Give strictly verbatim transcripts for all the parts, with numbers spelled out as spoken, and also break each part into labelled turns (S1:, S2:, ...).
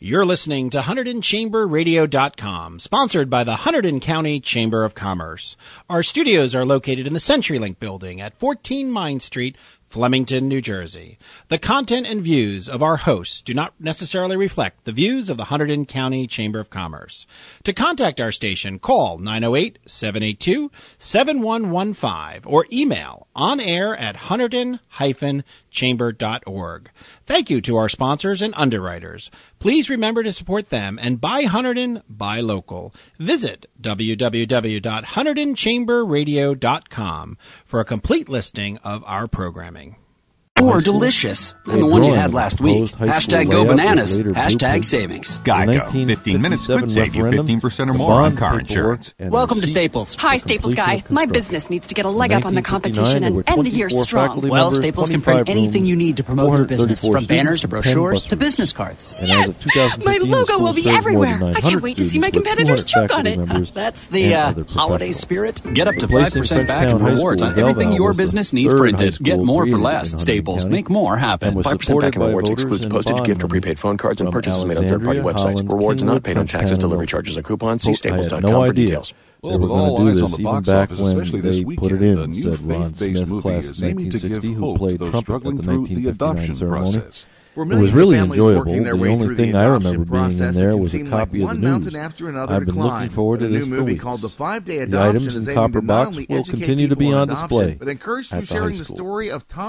S1: You're listening to Hunterdon Chamber Radio dot com, sponsored by the Hunterdon County Chamber of Commerce. Our studios are located in the CenturyLink building at fourteen Mine Street, Flemington, New Jersey. The content and views of our hosts do not necessarily reflect the views of the Hunterdon County Chamber of Commerce. To contact our station, call nine oh eight, seven eight two, seven one one five or email onair at hunterdon dash chamber dot org. Thank you to our sponsors and underwriters. Please remember to support them and buy Hunterdon, buy local. Visit w w w dot hunterdon chamber radio dot com for a complete listing of our programming.
S2: Or delicious than the one you had last week. Hashtag go bananas. Hashtag savings.
S3: Geico. fifteen minutes could save you fifteen percent or more on car insurance.
S2: Welcome to Staples.
S4: Hi, Staples guy. My business needs to get a leg up on the competition and end the year strong.
S2: Well, Staples can print anything you need to promote your business, from banners to brochures to business cards.
S4: Yes! My logo will be everywhere. I can't wait to see my competitors choke on it.
S2: That's the uh, holiday spirit. Get up to five percent back in rewards on everything your business needs printed. Get more for less. Staples. Make more happen.
S5: five percent back in rewards excludes postage, gift, or prepaid phone cards, and purchases made on third-party websites. Rewards not paid on taxes, delivery charges, and coupons. See staples dot com for details.
S6: Well, with all eyes on the box office, especially this weekend, a new faith-based movie is aiming to give hope to those struggling through the adoption process.
S7: It was really enjoyable. The only thing I remember being in there was a copy of the news. I've been looking forward to this for weeks. The items in copper box will continue to be on display at the high school.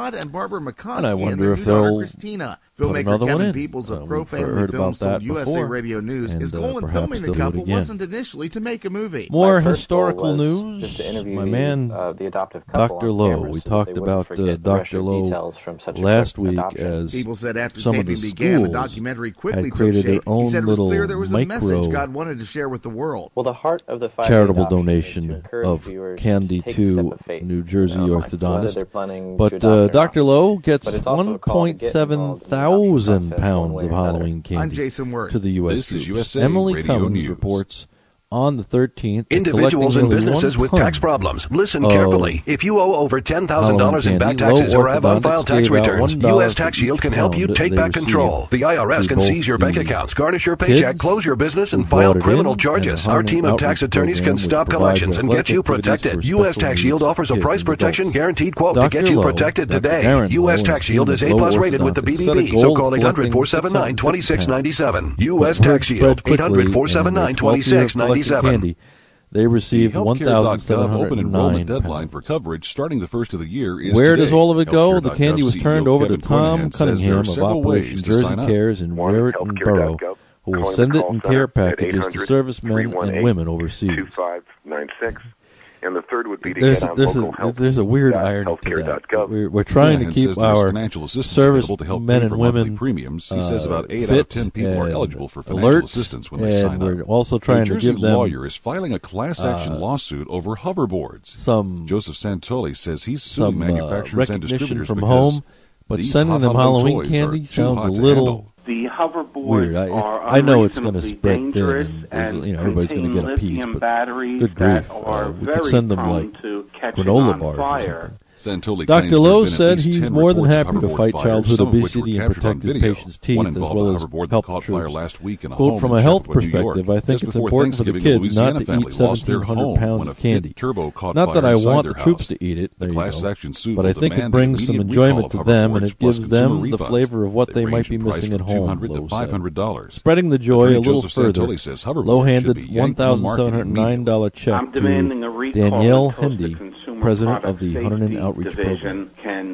S7: And I wonder if they'll put another one in. Uh, we've heard about that before, and uh, perhaps they'll do it again. More historical news. My man, Doctor Lowe. We talked about uh, Doctor Lowe last week as some of the schools had created their own little micro
S8: well, the heart of the
S7: charitable donation of candy to New Jersey orthodontist. But uh, Doctor Lowe gets one point seven thousand pounds of Halloween candy to the U S troops. Emily Cummins reports on the thirteenth.
S9: Individuals and businesses with tax problems, listen carefully. If you owe over ten thousand dollars in back taxes or have unfiled tax returns, U S Tax Shield can help you take back control. The I R S can seize your bank accounts, garnish your paycheck, close your business, and file criminal charges. Our team of tax attorneys can stop collections and get you protected. U S Tax Shield offers a price protection guaranteed quote to get you protected today. U S Tax Shield is A plus rated with the B B B, so call eight hundred, four seven nine, two six nine seven. U S Tax Shield, eight hundred, four seven nine, two six nine seven.
S7: Candy. They received one thousand seven hundred nine
S6: deadline for coverage starting the first of the year is
S7: Where
S6: today.
S7: does all of it go? The candy was
S6: C E O
S7: turned over
S6: Kevin
S7: to Tom
S6: Cunahan says there
S7: Cunningham
S6: are
S7: of
S6: several
S7: Operation
S6: ways to
S7: Jersey
S6: sign up.
S7: Cares in Raritan Borough, who will send it in care packages to servicemen and women overseas.
S10: two five nine six. And the third would be to
S7: there's,
S10: get on
S7: there's
S10: local
S7: a,
S10: health.
S7: There's a weird irony to that. We're, we're trying to keep our servicemen and women
S6: premiums. He
S7: uh,
S6: says about eight
S7: fit
S6: out of ten people are eligible for financial
S7: alert,
S6: assistance when they
S7: and
S6: sign
S7: we're
S6: up.
S7: also trying
S6: a
S7: to
S6: Jersey
S7: give them
S6: lawyer is filing a class action
S7: uh,
S6: lawsuit over hoverboards.
S7: Some
S6: Joseph Santoli says he's suing
S7: some,
S6: manufacturers
S7: uh,
S6: and distributors
S7: from
S6: because
S7: home, but
S6: these
S7: sending them Halloween
S6: toys
S7: candy
S6: are
S7: sounds a
S6: too hot to
S7: little
S6: handle.
S11: The hoverboards
S7: weird. I,
S11: are
S7: I know it's going to spread
S11: dangerous
S7: thin,
S11: and,
S7: and you know everybody's going to get a piece. But
S11: batteries
S7: good grief,
S11: that are
S7: uh, we
S11: very
S7: could send them
S11: prone
S7: like
S11: to
S7: granola bars
S11: fire.
S7: or something.
S6: Santoli
S7: Doctor Lowe said
S6: he's
S7: he's more than happy to fight childhood obesity and protect his patients' teeth, as well as help the troops. Quote, from a health perspective, I think it's important for the kids not to eat seventeen hundred pounds of candy. Not that I want the troops to eat it, there you go, but I think it brings some enjoyment to them, and it gives them the flavor of what they might be missing at home, Lowe said. Spreading the joy a little further, Lowe handed one thousand seven hundred nine dollars check to Danielle Hendy, president of the Hunterdon Outreach Program.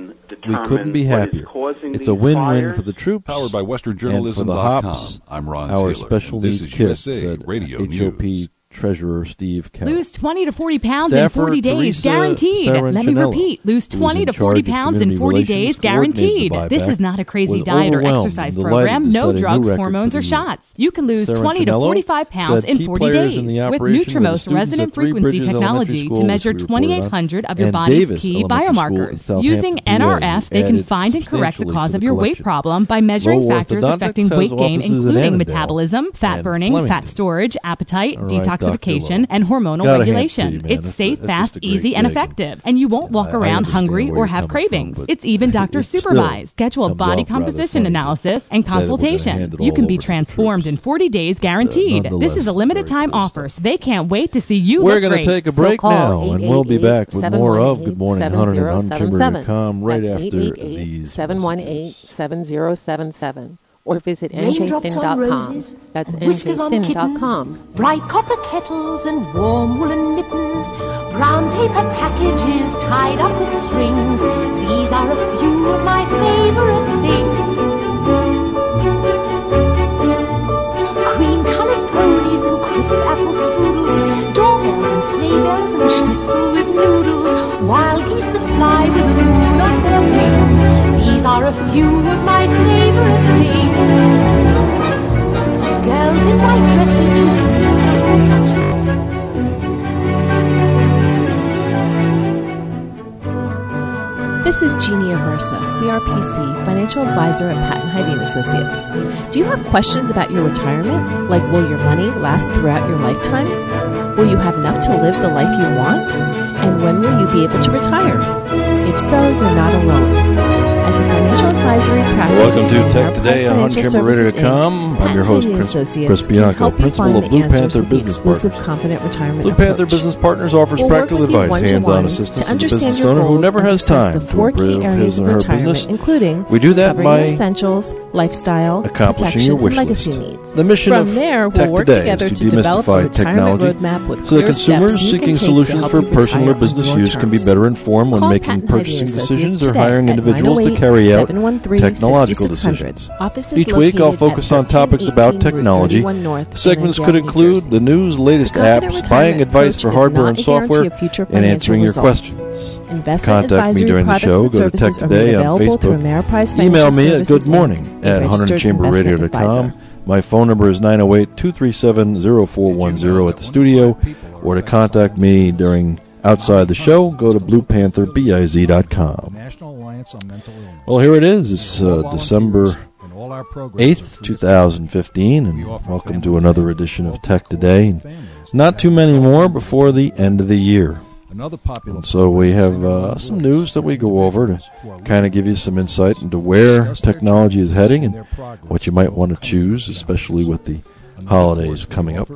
S7: We couldn't be happier. It's a win-win for the troops
S6: Powered by Western
S7: and for
S6: Journalism
S7: the
S6: dot com.
S7: Hops,
S6: I'm Ron
S7: our
S6: Taylor,
S7: special
S6: and this
S7: needs
S6: is
S7: kids,
S6: U S A
S7: said
S6: Radio
S7: H O P
S6: News.
S7: Treasurer Steve Kelly.
S12: Lose twenty to forty pounds
S7: Staffer
S12: in forty days,
S7: Teresa
S12: guaranteed. Let me repeat, lose twenty to forty pounds in forty days, guaranteed. This is not a crazy diet or exercise program. No drugs, hormones, or shots. You can lose twenty to forty-five pounds in forty days with Nutrimost resonant frequency technology to measure twenty-eight hundred of your body's key biomarkers. Using N R F, they can find and correct the cause of your weight problem by measuring factors affecting weight gain, including metabolism, fat burning, fat storage, appetite, detoxification, detoxification and hormonal
S6: Gotta
S12: regulation.
S6: you,
S12: it's
S6: that's
S12: safe,
S6: a,
S12: fast, easy, and effective. And you won't walk
S6: I,
S12: around
S6: I
S12: hungry or have cravings.
S6: From,
S12: it's even doctor supervised. Schedule body composition analysis and consultation. You can be transformed in forty days guaranteed. Uh, this is a limited time offer, so they can't wait to see you
S6: We're
S12: look
S6: going to take a break
S12: so
S6: now, and we'll be back with more of Good Morning Hunter and Hunt Chamber dot com right after these.
S8: seven one eight, seven zero seven seven. Or visit N J Thin dot com. That's N J Thin dot com.
S11: Bright copper kettles and warm woolen mittens, brown paper packages tied up with strings. These are a few of my favorite things. Cream-colored ponies and crisp apple strudels, doorbells and sleigh bells and schnitzel with noodles, wild geese that fly with the moon on their wings. These are a few of my favorite things. Girls in white dresses with blue satin sashes.
S13: This is Jeannie Aversa, C R P C, Financial Advisor at Patton Hyde Associates. Do you have questions about your retirement? Like, will your money last throughout your lifetime? Will you have enough to live the life you want? And when will you be able to retire? If so, you're not alone. As a financial advisory practice,
S6: welcome to Tech Today on Hunt Chamber Radio dot com. I'm your host, Chris, Chris Bianco, principal of Blue Panther Business Partners. Blue Panther Business Partners offers we'll practical advice, hands-on assistance to the business owner who never has time to improve his or her business.
S13: Including
S6: we do that by
S13: essentials, lifestyle,
S6: accomplishing your wish
S13: legacy
S6: list.
S13: Needs.
S6: The mission
S13: From
S6: of
S13: there,
S6: Tech
S13: we'll work
S6: Today
S13: together
S6: is to
S13: to develop a
S6: demystify technology
S13: roadmap with
S6: so that consumers seeking solutions for personal or
S13: retire
S6: business
S13: on your
S6: use can be
S13: terms.
S6: better informed when
S13: Call
S6: making
S13: Patton
S6: purchasing
S13: Hyde
S6: decisions or
S13: today
S6: hiring
S13: at
S6: individuals to
S13: nine oh eight,
S6: carry out
S13: seven one three,
S6: technological
S13: six six zero zero.
S6: decisions.
S13: Offices
S6: Each week I'll
S13: located
S6: focus
S13: at
S6: on topics about
S13: thirteen eighteen
S6: technology.
S13: Route thirty-one North
S6: The segments
S13: in
S6: could
S13: Edgware, New
S6: include
S13: Jersey.
S6: the news, latest
S13: The Confident
S6: apps, buying
S13: Retirement
S6: advice
S13: Coach
S6: for
S13: is
S6: hardware
S13: not
S6: and
S13: a guarantee
S6: software,
S13: of future
S6: and
S13: financial
S6: answering your
S13: results.
S6: questions.
S13: Investment
S6: Contact me
S13: advisory
S6: during the
S13: products
S6: show.
S13: and
S6: Go to Tech
S13: services are
S6: Today
S13: made
S6: on
S13: available through
S6: Facebook.
S13: Ameriprise
S6: Email
S13: Financial
S6: me at
S13: Services,
S6: good morning
S13: Incorporated,
S6: at
S13: a
S6: hunt
S13: registered
S6: chamber radio
S13: investment
S6: dot com.
S13: advisor.
S6: My phone number is nine oh eight, two three seven, oh four one oh at the studio, or to contact me during outside the show, go to blue panther biz dot com. Well, here it is. It's uh, December eighth, twenty fifteen, and welcome to another edition of Tech Today. Not too many more before the end of the year. And so we have uh, some news that we go over to kind of give you some insight into where technology is heading and what you might want to choose, especially with the holidays coming up.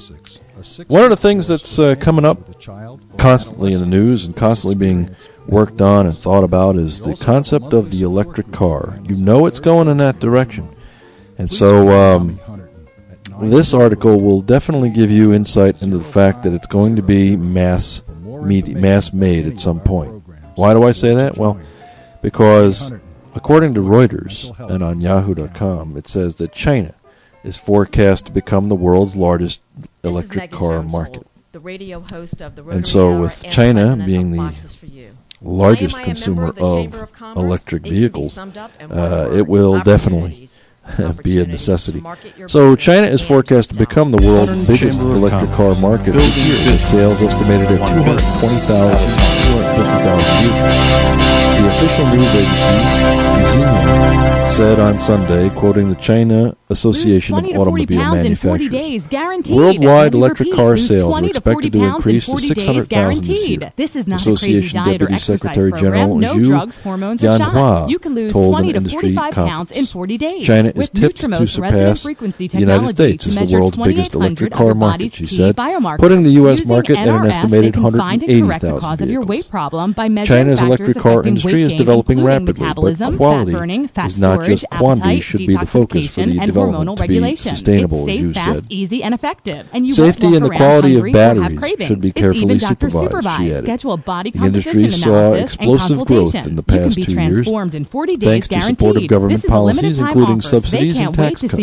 S6: One of the things that's uh, coming up constantly in the news and constantly being worked on and thought about is the concept of the electric car. You know it's going in that direction. And so um, this article will definitely give you insight into the fact that it's going to be mass Med- mass made at some point. Why do I say that? Well, because according to Reuters and on yahoo dot com, it says that China is forecast to become the world's largest electric car market.
S14: The radio host of the
S6: and so with China being the largest consumer of, of electric vehicles, uh, it will definitely be a necessity. So China is forecast to become the world's biggest electric car market this year, with sales estimated at two hundred twenty thousand, two hundred fifty thousand vehicles. The official news agency, Xinhua, said on Sunday, quoting the China Association of Automobile Manufacturers, worldwide electric car sales are expected to increase to six hundred thousand this year.
S12: This is not
S6: Association
S12: a crazy diet or
S6: Deputy
S12: exercise
S6: Secretary
S12: program.
S6: General
S12: No
S6: Zhu
S12: drugs, hormones, or shots.
S6: Yanhua
S12: You can lose
S6: told
S12: twenty
S6: an
S12: to forty-five
S6: industry
S12: pounds in forty days.
S6: China is
S12: with
S6: tipped to
S12: Nutrimos
S6: surpass
S12: frequency
S6: the United States as the world's biggest electric car market, she said, putting the U S market at an estimated one hundred eighty thousand vehicles. China's electric car industry is developing rapidly, but quality is not just quantity should be the focus for the development to be sustainable, as you said.
S12: Easy and effective. And you
S6: Safety and the quality of batteries should be carefully supervised, she added. The industry saw explosive growth in the past two years, thanks to supportive government policies, including subsidies and tax cuts.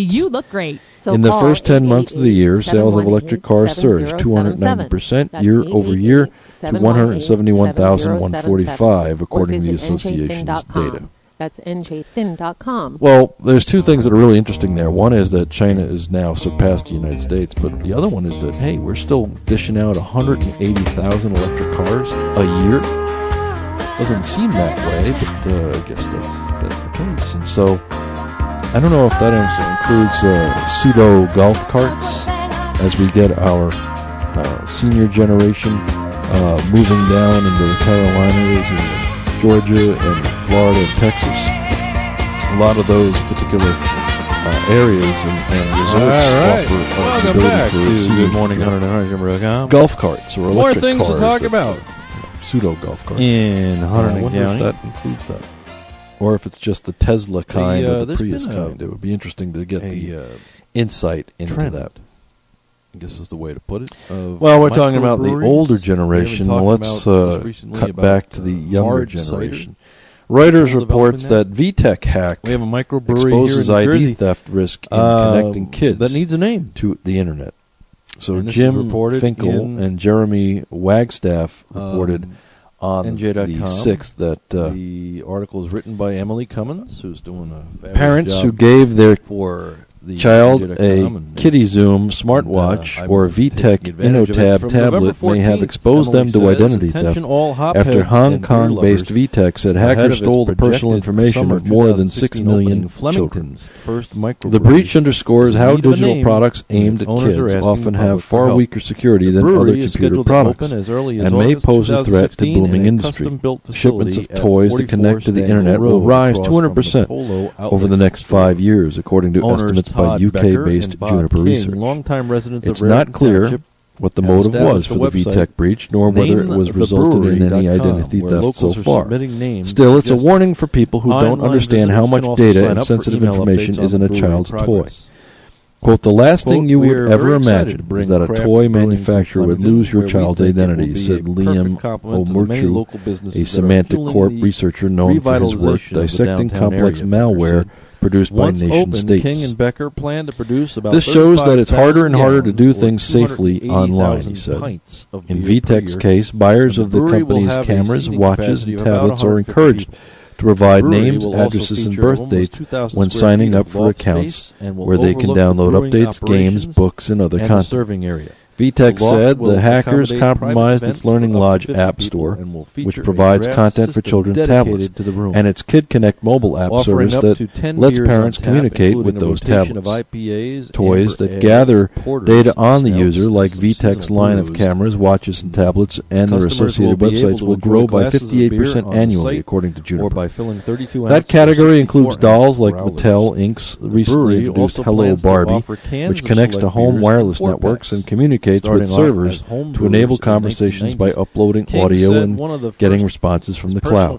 S6: In the first ten months of the year, sales of electric cars surged two hundred ninety percent year over year to one hundred seventy-one thousand one hundred forty-five, according to the association's data.
S8: That's N J Thin dot com.
S6: Well, there's two things that are really interesting there. One is that China has now surpassed the United States, but the other one is that, hey, we're still dishing out one hundred eighty thousand electric cars a year. Doesn't seem that way, but uh, I guess that's that's the case. And so I don't know if that includes uh, pseudo golf carts as we get our uh, senior generation uh, moving down into the Carolinas and Georgia and Florida and Texas. A lot of those particular uh, areas and, and resorts
S14: All right.
S6: offer uh,
S14: Welcome back to Good Morning
S6: uh,
S14: one hundred nine dot com.
S6: golf carts or electric
S14: More things
S6: cars
S14: to talk
S6: that,
S14: about.
S6: Pseudo golf carts
S14: in Hunterdon
S6: I wonder
S14: County.
S6: if that includes that, or if it's just the Tesla kind
S14: the, uh,
S6: or the Prius
S14: a,
S6: kind. It would be interesting to get
S14: a,
S6: the
S14: uh,
S6: insight into
S14: trend.
S6: that. I guess is the way to put it.
S14: Well, we're talking about the older generation.
S6: Let's uh, cut back to the younger generation. Reuters reports that VTech hack
S14: we have a microbrewery
S6: exposes
S14: here in New
S6: I D
S14: Jersey.
S6: theft risk in
S14: uh,
S6: connecting kids
S14: that needs a name
S6: to the internet. So
S14: and
S6: Jim Finkel and Jeremy Wagstaff reported
S14: um,
S6: on
S14: N J dot com.
S6: the sixth that uh,
S14: the article is written by Emily Cummins, who's doing a
S6: parents
S14: job
S6: who gave their
S14: for the
S6: child
S14: N J dot
S6: a
S14: com
S6: KittyZoom smartwatch
S14: and, uh,
S6: or VTech InnoTab tablet may have exposed them to identity theft after Hong Kong-based VTech said hackers stole the personal information of more than six million children. The breach underscores how digital products aimed at kids often have far weaker security than other computer products and may pose a threat to booming industry. Shipments of toys that connect to the internet will rise two hundred percent over the next five years, according to estimates by U K-based Juniper Research. It's not clear what the motive was for the VTech breach, nor whether it was resulted in any identity theft so far. Still, it's a warning for people who don't understand how much data and sensitive information is in a child's toy. Quote, the last thing you would ever imagine is that a toy manufacturer would lose your child's identity, said Liam Omurchu, a Semantic Corp researcher known for his work dissecting complex malware produced by
S14: Once
S6: nation
S14: opened,
S6: states.
S14: King and Becker plan to produce about
S6: This shows that it's harder and harder to do things safely online, he said. In VTech's case, buyers of the company's cameras, watches, and tablets are encouraged to provide names, addresses, and birth dates when signing up for accounts where they can download updates, games, books, and other content. VTech said the hackers compromised its Learning Lodge app store, which provides content for children's tablets, and its Kid Connect mobile app service that lets parents communicate with those tablets. Toys that gather data on the user, like VTech's line of cameras, watches, and tablets, and their associated websites, will grow by fifty-eight percent annually, according to Juniper. That category includes dolls like Mattel Incorporated's recently introduced Hello Barbie, which connects to home wireless networks and communicates with servers to enable conversations by uploading audio and getting responses from the cloud.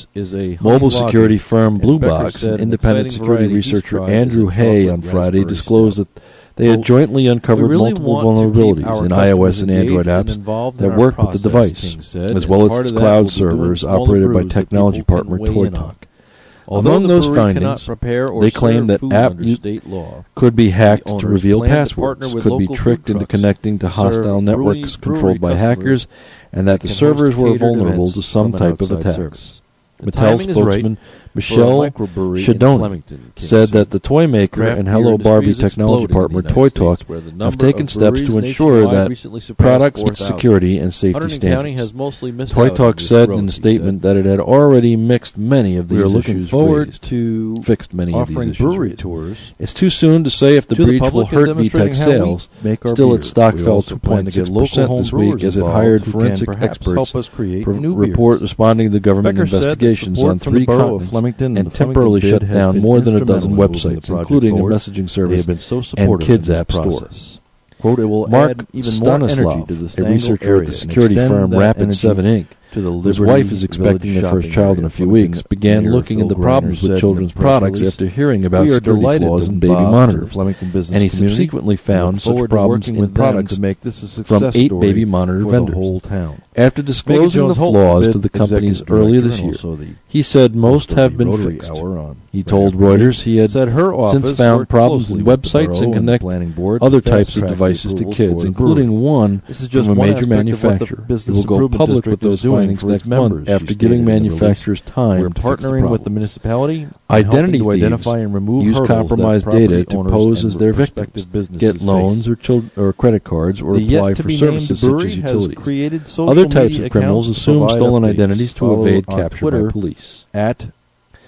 S6: Mobile security firm Blue Box and independent security researcher Andrew Hay on Friday disclosed that they had jointly uncovered multiple vulnerabilities in iOS and Android apps that work with the device, as well as its cloud servers operated by technology partner ToyTalk. Among those findings, they claim that app could be hacked to reveal passwords, could be tricked into connecting to hostile networks controlled by hackers, and that the servers were vulnerable to some type of attacks. Mattel spokesman Michelle Shadoni said that the toy maker and Hello Barbie technology partner ToyTalk have taken steps to ensure that products meet security and safety standards. ToyTalk said in a statement that it had already mixed many of these issues. We are looking forward to fixed many of these brewery tours. It's too soon to say if the breach will hurt VTech sales. Still, its stock fell two point six percent this week as it hired forensic experts for report responding to government investigations on three continents and temporarily shut down more than a dozen websites, including a messaging service and kids app store. Quote, it will Mark Stanislav, a researcher at the security firm Rapid seven Incorporated, whose wife is expecting their first child in a few weeks, began looking into problems with children's products after hearing about security flaws in baby monitors, and he subsequently found such problems in products from eight baby monitor vendors. After disclosing the flaws to the companies earlier this year, he said most have been fixed. He told Reuters he had since found problems in websites and connect other types of devices to kids, including one from a major manufacturer. He will go public with those findings next month after giving manufacturers time to fix the problem.
S14: With the municipality,
S6: identity thieves identify and remove use compromised data to pose as their victims, get loans or, chil- or credit cards, or
S14: the
S6: apply for services such as utilities. Other types of criminals assume stolen identities to evade capture by police.
S14: At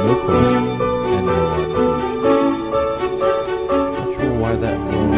S6: no cost and no obligation. Not sure why that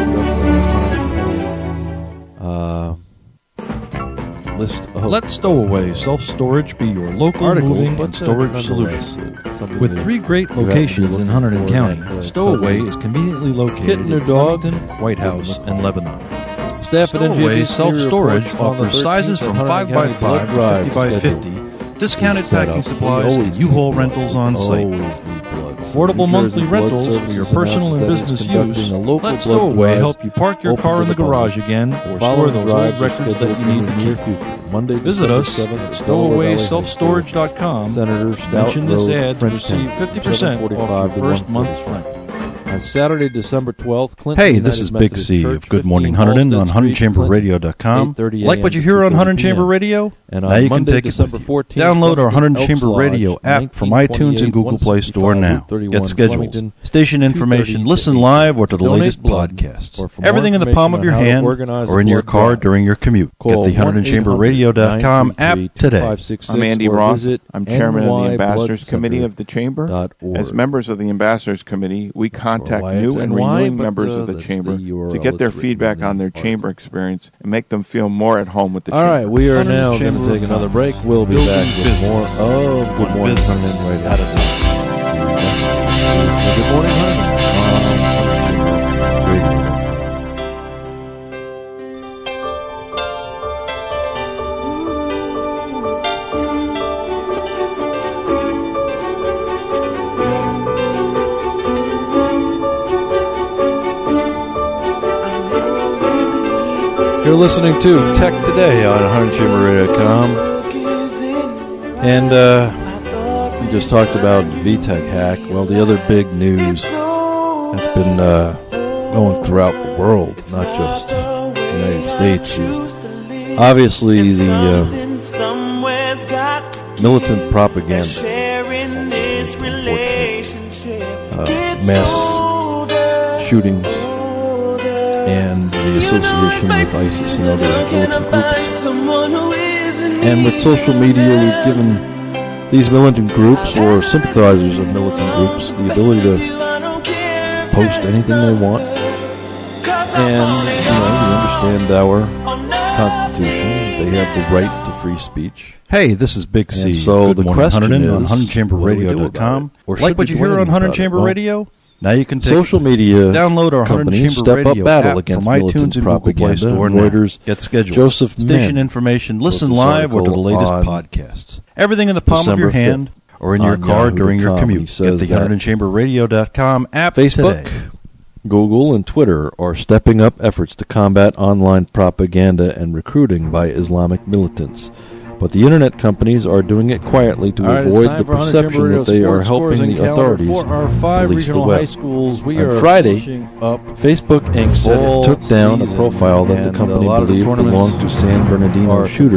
S6: one. Uh, list of
S15: Let Stowaway Self-Storage be your local
S6: articles,
S15: moving and storage solution. With three great locations in Hunterdon County, Stowaway is conveniently located in Flemington, White House, and Lebanon.
S6: Staff at
S15: Stowaway Self-Storage offers sizes from five by five to fifty by fifty, discounted packing supplies, and U-Haul rentals on site. Affordable monthly rentals for your personal and business use. Let Stowaway help you park your car in the garage again or store those old records that you need to keep.
S6: Monday,
S15: Visit us at stowaway self storage dot com.
S6: Senator Stout
S15: Mention this
S6: Road,
S15: ad to
S6: French
S15: receive fifty percent off your first month's rent.
S6: On Saturday, December twelfth, Clinton
S15: Hey,
S6: United
S15: this is
S6: Methodist
S15: Big C
S6: Church,
S15: of Good Morning
S6: fifteen
S15: Hunterdon on
S6: Halsted
S15: Hunterdon
S6: Street,
S15: Chamber Radio
S6: Clinton,
S15: dot com.
S6: eight thirty
S15: Like what you hear on Hunterdon Chamber Radio?
S6: And
S15: now
S6: on
S15: you can
S6: Monday,
S15: take it
S6: December
S15: with you.
S6: fourteenth,
S15: Download our Hunterdon
S6: Elks
S15: Chamber
S6: Lodge,
S15: Radio app from iTunes and Google Play Store now. Get schedules, station information, listen live or to the latest podcasts. Everything in the palm of your hand or in your car during your commute. Get the Hunterdon Chamber Radio dot com app today.
S16: I'm Andy Ross. I'm chairman of the Ambassadors Committee of the Chamber. As members of the Ambassadors Committee, we contact new and renewing members of the Chamber to get their feedback on their Chamber experience and make them feel more at home with the
S6: All
S16: Chamber.
S6: All right, we are now going to take another break. We'll be back with more of Good Morning Hunterdon right out of the Good Morning Hunterdon. You're listening to Tech Today on Hunterdon Chamber Radio dot com. And uh, we just talked about V TEC hack. Well, the other big news that's been uh, going throughout the world, not just the United States, is obviously the uh, militant propaganda, uh, mass shootings, and the association with ISIS and other militant groups. And with social media, we've given these militant groups or sympathizers of militant groups the ability to post anything they want. And, you know, we understand our Constitution. They have the right to free speech.
S15: Hey, this is Big C.
S6: And so
S15: Good
S6: the
S15: morning,
S6: question
S15: Hunterdon
S6: is,
S15: on Hunterdon Chamber Radio dot com.
S6: Or
S15: like what you hear on Hunterdon Chamber
S6: well,
S15: Radio? Now you can take
S6: social media
S15: download our
S6: companies
S15: Chamber
S6: step up
S15: Radio
S6: battle
S15: app
S6: against
S15: from
S6: militant
S15: iTunes and
S6: propaganda.
S15: Store
S6: Reuters,
S15: get scheduled,
S6: Joseph
S15: station
S6: Menn
S15: information, listen
S6: this
S15: live or to the latest
S6: on
S15: podcasts. Everything in the palm
S6: December
S15: of your hand or in your car during your commute. Get the Hunterdon Chamber Radio dot com app
S6: Facebook,
S15: today.
S6: Google, and Twitter are stepping up efforts to combat online propaganda and recruiting by Islamic militants. But the internet companies are doing it quietly to
S15: right,
S6: avoid the perception that they are helping the authorities
S15: for our five
S6: police the
S15: regional
S6: web.
S15: high schools. We
S6: On
S15: are
S6: Friday,
S15: up
S6: Facebook Incorporated said it took down a profile that the company believed belonged to San Bernardino shooter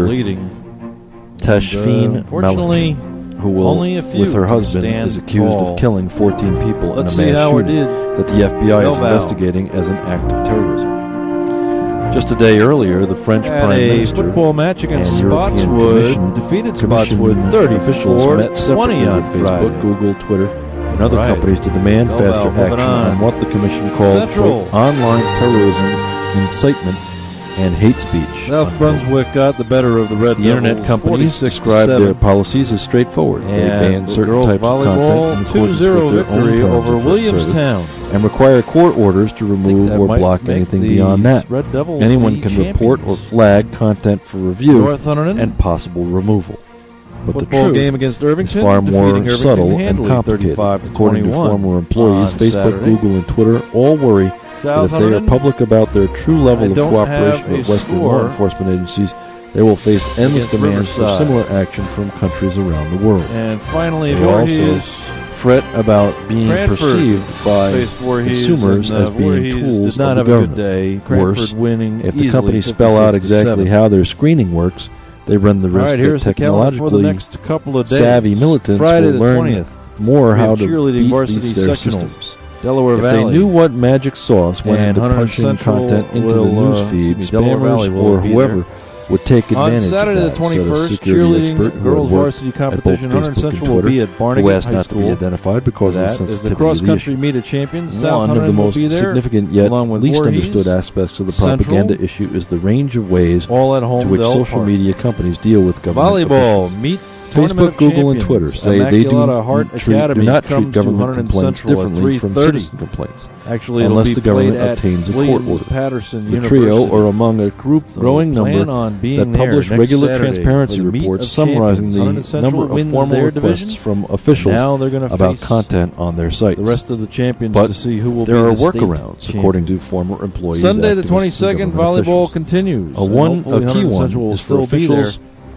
S6: Tashfeen
S15: Fortunately,
S6: Maliki, who will,
S15: only a few
S6: with her husband,
S15: stand
S6: is accused
S15: tall.
S6: of killing fourteen people
S15: Let's
S6: in a
S15: see
S6: mass
S15: how it
S6: shooting
S15: did.
S6: that the F B I is
S15: Bilbao.
S6: investigating as an act of terrorism. Just a day earlier, the French
S15: At
S6: Prime
S15: a
S6: Minister
S15: football match against
S6: and European
S15: Spotswood
S6: Commission
S15: defeated
S6: Commission
S15: Spotswood thirty-four
S6: officials met separately
S15: twenty on
S6: with Facebook,
S15: Friday.
S6: Google, Twitter, and other
S15: Right.
S6: companies to demand
S15: Bilbao,
S6: faster
S15: moving
S6: action
S15: on.
S6: on what the Commission called
S15: Central.
S6: quote, online terrorism, incitement, and hate speech.
S15: South
S6: unquote.
S15: Brunswick got the better of the Red
S6: The
S15: Devils,
S6: internet companies
S15: forty-six
S6: describe
S15: seven.
S6: their policies as straightforward. They
S15: And
S6: ban
S15: the
S6: certain
S15: girls
S6: types of
S15: volleyball,
S6: content in accordance
S15: two zero
S6: with their own
S15: victory
S6: terms
S15: over
S6: of
S15: Williamstown.
S6: service and require court orders to remove
S15: that
S6: or
S15: might
S6: block
S15: make
S6: anything
S15: the
S6: beyond that.
S15: Red Devils
S6: Anyone
S15: the
S6: can
S15: champions.
S6: report or flag content for review
S15: North Hunterdon.
S6: and possible removal. But the
S15: Football
S6: truth
S15: game against Irvington,
S6: is far more
S15: defeating Irvington
S6: subtle and
S15: handily,
S6: complicated.
S15: thirty-five to
S6: According to
S15: twenty-one
S6: former employees,
S15: on
S6: Facebook,
S15: Saturday.
S6: Google, and Twitter all worry
S15: South
S6: that if they are
S15: Hunterdon,
S6: public about their true level
S15: I
S6: of
S15: don't
S6: cooperation
S15: have a
S6: with Western
S15: score
S6: law enforcement agencies, they will face endless
S15: against
S6: demands for
S15: Riverside.
S6: similar action from countries around the world.
S15: And finally,
S6: They also
S15: Voorhees
S6: fret about being
S15: Cranford
S6: perceived by
S15: faced Voorhees,
S6: consumers
S15: and, uh,
S6: as being
S15: Voorhees
S6: tools
S15: did not
S6: of the
S15: have a good
S6: government.
S15: day.
S6: Worse,
S15: Cranford winning
S6: if the
S15: easily,
S6: companies spell out
S15: fifty-six to
S6: exactly
S15: seven.
S6: how their screening works, they run the
S15: All
S6: risk
S15: right,
S6: that
S15: here's the calendar for the
S6: technologically
S15: next couple of days.
S6: savvy militants
S15: Friday
S6: will
S15: the
S6: learn
S15: twentieth.
S6: more
S15: We
S6: how
S15: have
S6: to
S15: cheerleading
S6: beat
S15: varsity
S6: these their
S15: sectionals.
S6: systems.
S15: Delaware
S6: If
S15: Valley.
S6: they knew what magic sauce went
S15: And
S6: into
S15: Hunter
S6: punching
S15: Central
S6: content into
S15: will,
S6: the news
S15: uh,
S6: feed,
S15: excuse me, Delaware Valley
S6: spammers
S15: will
S6: or
S15: be
S6: whoever
S15: there.
S6: would take
S15: On
S6: advantage
S15: Saturday
S6: of
S15: the
S6: that, said a
S15: twenty-first,
S6: security
S15: cheerleading
S6: expert who
S15: girls
S6: had worked
S15: varsity
S6: at both
S15: competition, Hunter
S6: Facebook and
S15: Central will
S6: Twitter,
S15: be at
S6: who
S15: Barnegat
S6: asked
S15: High
S6: not to be
S15: School.
S6: identified because of the
S15: That is the
S6: sensitivity of the
S15: cross-country
S6: issue.
S15: meet of champions.
S6: One
S15: South
S6: of the
S15: Hunterdon will
S6: most
S15: be there,
S6: significant yet
S15: along with
S6: least
S15: Voorhees.
S6: understood aspects of the
S15: Central,
S6: propaganda issue is the range of ways
S15: all at home
S6: to which
S15: Del
S6: social
S15: Park.
S6: media companies deal with government
S15: Volleyball
S6: officials.
S15: meet Tournament
S6: Facebook,
S15: of
S6: Google, and
S15: Champions.
S6: Twitter say they do,
S15: Immaculata Heart
S6: treat,
S15: Academy
S6: do not
S15: comes
S6: treat
S15: to
S6: government
S15: Hunterdon
S6: complaints
S15: Central at
S6: differently from
S15: three thirty.
S6: citizen complaints,
S15: Actually,
S6: unless
S15: it'll
S6: the
S15: be played
S6: government
S15: at
S6: obtains a court
S15: Williams
S6: order.
S15: Patterson
S6: The trio
S15: University.
S6: are among a group
S15: So
S6: growing
S15: plan
S6: number
S15: on being
S6: that
S15: there
S6: publish
S15: next
S6: regular
S15: Saturday
S6: transparency
S15: for the meet
S6: reports
S15: of
S6: summarizing
S15: champions. Hunterdon
S6: the
S15: Central
S6: number of
S15: wins
S6: formal
S15: their
S6: requests
S15: division.
S6: from officials
S15: Now they're gonna
S6: about
S15: face
S6: content on their sites.
S15: The rest of the champions
S6: but
S15: to see who will
S6: there
S15: be
S6: are
S15: the state
S6: workarounds,
S15: champion.
S6: according to former employees.
S15: Sunday the
S6: activists, and
S15: twenty-second,
S6: government
S15: volleyball
S6: officials.
S15: continues.
S6: A one,
S15: Hopefully
S6: a key
S15: Hunterdon
S6: one
S15: Central will
S6: is for
S15: still be there.
S6: officials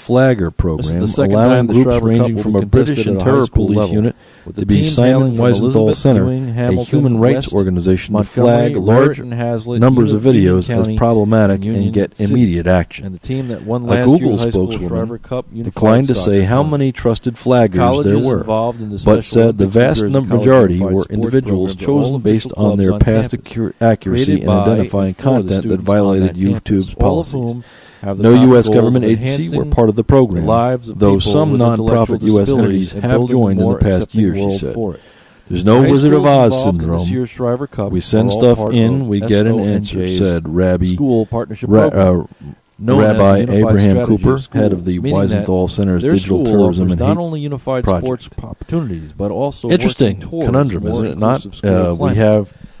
S6: Flagger program, allowing groups ranging from a British and terror police unit to be signing Wiesenthal Center, a human rights organization, to flag large numbers of videos as problematic and get immediate action.
S14: And the team that won
S6: a Google spokeswoman declined to say how many trusted flaggers there were, but said the vast majority were individuals chosen based on their past accuracy in identifying content that violated YouTube's policies. No U S government agency were part of the program, though some non-profit U S entities have joined in the past year, she said. There's no Wizard of Oz syndrome. We send stuff in, we get an answer, said Rabbi, Ra- uh, Rabbi Abraham Cooper, head of the Wiesenthal Center's Digital Tourism and
S14: not only unified
S6: project.
S14: Sports opportunities, but also
S6: interesting conundrum, isn't it? Not uh, we have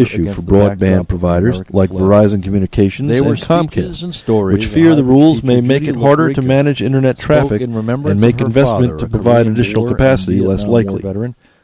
S6: issue for broadband providers like Verizon Communications and Comcast, which fear the rules may make it harder to manage Internet traffic and make investment to provide additional capacity less likely.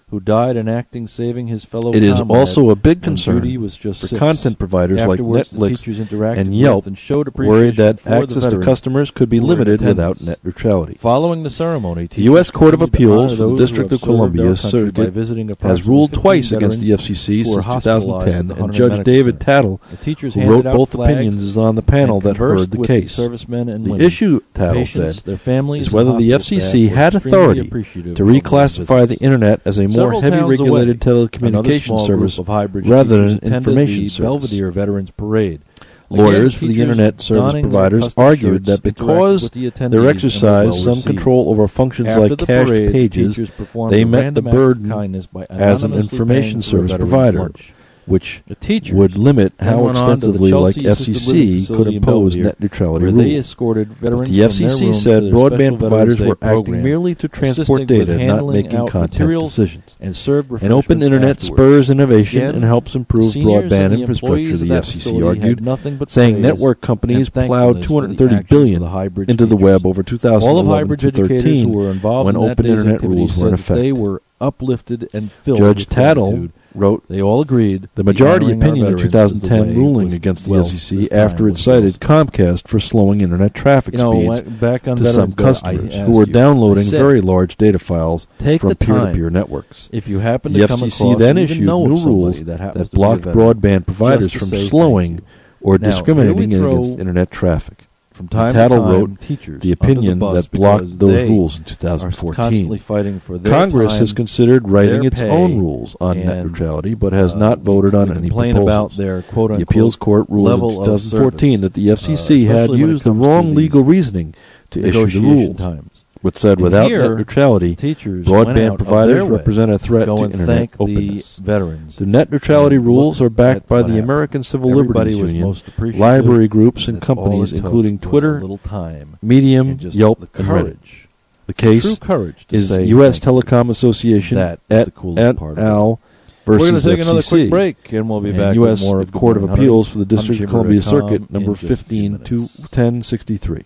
S14: who died enacting saving his fellow
S6: It is
S14: comrade,
S6: also a big concern
S14: was just
S6: for
S14: six.
S6: content providers like
S14: Afterwards,
S6: Netflix and Yelp,
S14: and showed
S6: worried that
S14: appreciation for
S6: access
S14: the
S6: to customers could be limited without net neutrality.
S14: Following the ceremony,
S6: the U S Court of Appeals for the
S14: those
S6: District
S14: who
S6: of
S14: have served
S6: Columbia
S14: our country by
S6: Circuit
S14: visiting
S6: has
S14: approximately
S6: ruled
S14: fifteen
S6: twice against the F C C
S14: who were
S6: since two thousand ten,
S14: hospitalized at the
S6: and
S14: Hunter
S6: Judge
S14: Medical
S6: David
S14: Center.
S6: Tattle,
S14: The teachers
S6: who
S14: handed
S6: wrote
S14: out
S6: both
S14: flags
S6: opinions, is on the panel
S14: and
S6: that
S14: conversed
S6: heard the
S14: with
S6: case.
S14: servicemen and
S6: The
S14: women.
S6: issue, Tattle
S14: Patients,
S6: said,
S14: their families,
S6: is whether
S14: and
S6: the F
S14: hospital
S6: C C
S14: staff were
S6: had
S14: extremely
S6: authority
S14: appreciative
S6: to
S14: of those
S6: reclassify the
S14: visits.
S6: Internet as a more
S14: Several
S6: heavy
S14: towns
S6: regulated
S14: away, another
S6: telecommunications
S14: small
S6: service
S14: group of Highbridge
S6: rather than
S14: teachers
S6: an
S14: attended
S6: information
S14: the
S6: service.
S14: Belvedere Veterans Parade.
S6: Lawyers
S14: Again,
S6: for the
S14: teachers
S6: Internet service
S14: donning their
S6: providers
S14: custom
S6: argued
S14: shirts
S6: that because
S14: interacted with the attendees
S6: they
S14: and were
S6: exercised
S14: well
S6: some
S14: received.
S6: control over functions
S14: After
S6: like
S14: the
S6: cached
S14: parade,
S6: pages,
S14: teachers performed
S6: they
S14: a
S6: met the
S14: random act of
S6: burden
S14: kindness by
S6: as an
S14: anonymously
S6: information
S14: paying for a
S6: service
S14: veteran's
S6: provider,
S14: lunch.
S6: which
S14: The teachers
S6: would limit
S14: then
S6: how
S14: went on to the
S6: extensively, like
S14: Chelsea
S6: F C
S14: Assisted Living
S6: C, could
S14: Facility in
S6: impose
S14: Belvedere,
S6: net neutrality
S14: where
S6: rules.
S14: they escorted
S6: But
S14: veterans
S6: the F
S14: from
S6: C
S14: their
S6: C
S14: room
S6: said
S14: to their
S6: broadband
S14: special
S6: providers
S14: Veterans Day
S6: were acting
S14: program,
S6: merely to transport
S14: assisting with
S6: data, not
S14: handling
S6: making
S14: out
S6: content
S14: materials
S6: decisions.
S14: and served
S6: An
S14: refreshments
S6: open Internet
S14: afterward.
S6: spurs innovation
S14: Again,
S6: and helps improve
S14: seniors
S6: broadband
S14: and the
S6: infrastructure,
S14: employees of
S6: the
S14: that
S6: F C C
S14: facility had
S6: argued,
S14: nothing but
S6: saying
S14: praise
S6: network companies
S14: and
S6: plowed
S14: thankfulness
S6: two hundred
S14: for the
S6: thirty
S14: actions
S6: billion
S14: of the Highbridge
S6: into the
S14: teachers.
S6: web over two thousand
S14: All of
S6: eleven
S14: Highbridge
S6: to
S14: educators
S6: thirteen
S14: who were involved
S6: when
S14: in that
S6: open
S14: day's
S6: Internet
S14: activities
S6: rules were in
S14: said that they
S6: effect.
S14: were uplifted and filled
S6: Judge
S14: with
S6: Tattle
S14: gratitude.
S6: wrote,
S14: They all agreed
S6: the majority
S14: honoring our
S6: opinion in two
S14: veterans is
S6: thousand
S14: the way
S6: ten ruling
S14: was
S6: against the
S14: well
S6: F C C
S14: this time
S6: after it
S14: was
S6: cited
S14: well.
S6: Comcast for slowing Internet traffic
S14: You know,
S6: speeds
S14: wh- back on
S6: to some
S14: Veterans Day,
S6: customers
S14: I
S6: who were
S14: asked you,
S6: downloading
S14: I said,
S6: very large data files
S14: take
S6: from
S14: the
S6: peer-to-peer
S14: time.
S6: networks.
S14: If you happen
S6: The
S14: to
S6: F
S14: come
S6: C C
S14: across
S6: then
S14: or even
S6: issued
S14: know of
S6: new
S14: somebody
S6: rules
S14: that, happens
S6: that
S14: to be a
S6: blocked
S14: veteran,
S6: broadband providers
S14: just to
S6: from
S14: say
S6: slowing
S14: thank you.
S6: or
S14: Now,
S6: discriminating
S14: here we
S6: against
S14: throw
S6: Internet traffic.
S14: From time
S6: Tattle
S14: to time,
S6: wrote
S14: teachers
S6: the
S14: under
S6: opinion
S14: the bus
S6: that blocked
S14: because
S6: those
S14: they
S6: rules in two
S14: are
S6: thousand fourteen.
S14: constantly fighting for their
S6: Congress
S14: time,
S6: has considered writing
S14: their
S6: its
S14: pay,
S6: own rules on net
S14: and,
S6: neutrality, but has
S14: uh,
S6: not voted on
S14: we
S6: any
S14: complain
S6: proposals.
S14: about their quote-unquote
S6: the appeals court ruled
S14: level
S6: in
S14: of
S6: two thousand fourteen
S14: service,
S6: that the F C C
S14: uh,
S6: had
S14: especially when it
S6: used the
S14: comes to
S6: wrong
S14: these
S6: legal reasoning to issue the
S14: negotiation
S6: rules.
S14: times.
S6: Which said
S14: And
S6: without
S14: here,
S6: net neutrality,
S14: teachers went out
S6: broadband
S14: of
S6: providers
S14: their way
S6: represent a threat
S14: go
S6: to
S14: and
S6: Internet
S14: thank
S6: openness.
S14: the veterans.
S6: The net neutrality
S14: And
S6: rules
S14: look
S6: are backed
S14: at
S6: by
S14: what
S6: the
S14: happened.
S6: American Civil
S14: Everybody
S6: Liberties
S14: was
S6: Union,
S14: most appreciative.
S6: library groups, and
S14: That's all
S6: companies
S14: it took
S6: including
S14: was a
S6: Twitter,
S14: little time
S6: Medium,
S14: and just
S6: Yelp,
S14: the
S6: and Reddit.
S14: courage.
S6: The case
S14: True courage to
S6: is
S14: say
S6: U S
S14: thank you.
S6: Telecom Association
S14: That
S6: et,
S14: is the coolest
S6: et
S14: part of
S6: al.
S14: it.
S6: versus
S14: We're going to take
S6: F C C.
S14: another quick break, and we'll be
S6: and
S14: back
S6: U S
S14: with more of
S6: Court of
S14: Good Morning
S6: Appeals for the
S14: Hunter,
S6: District of
S14: Hunter
S6: Columbia
S14: Chamber dot com
S6: Circuit, number
S14: in just a few
S6: fifteen to
S14: minutes.
S6: ten sixty-three.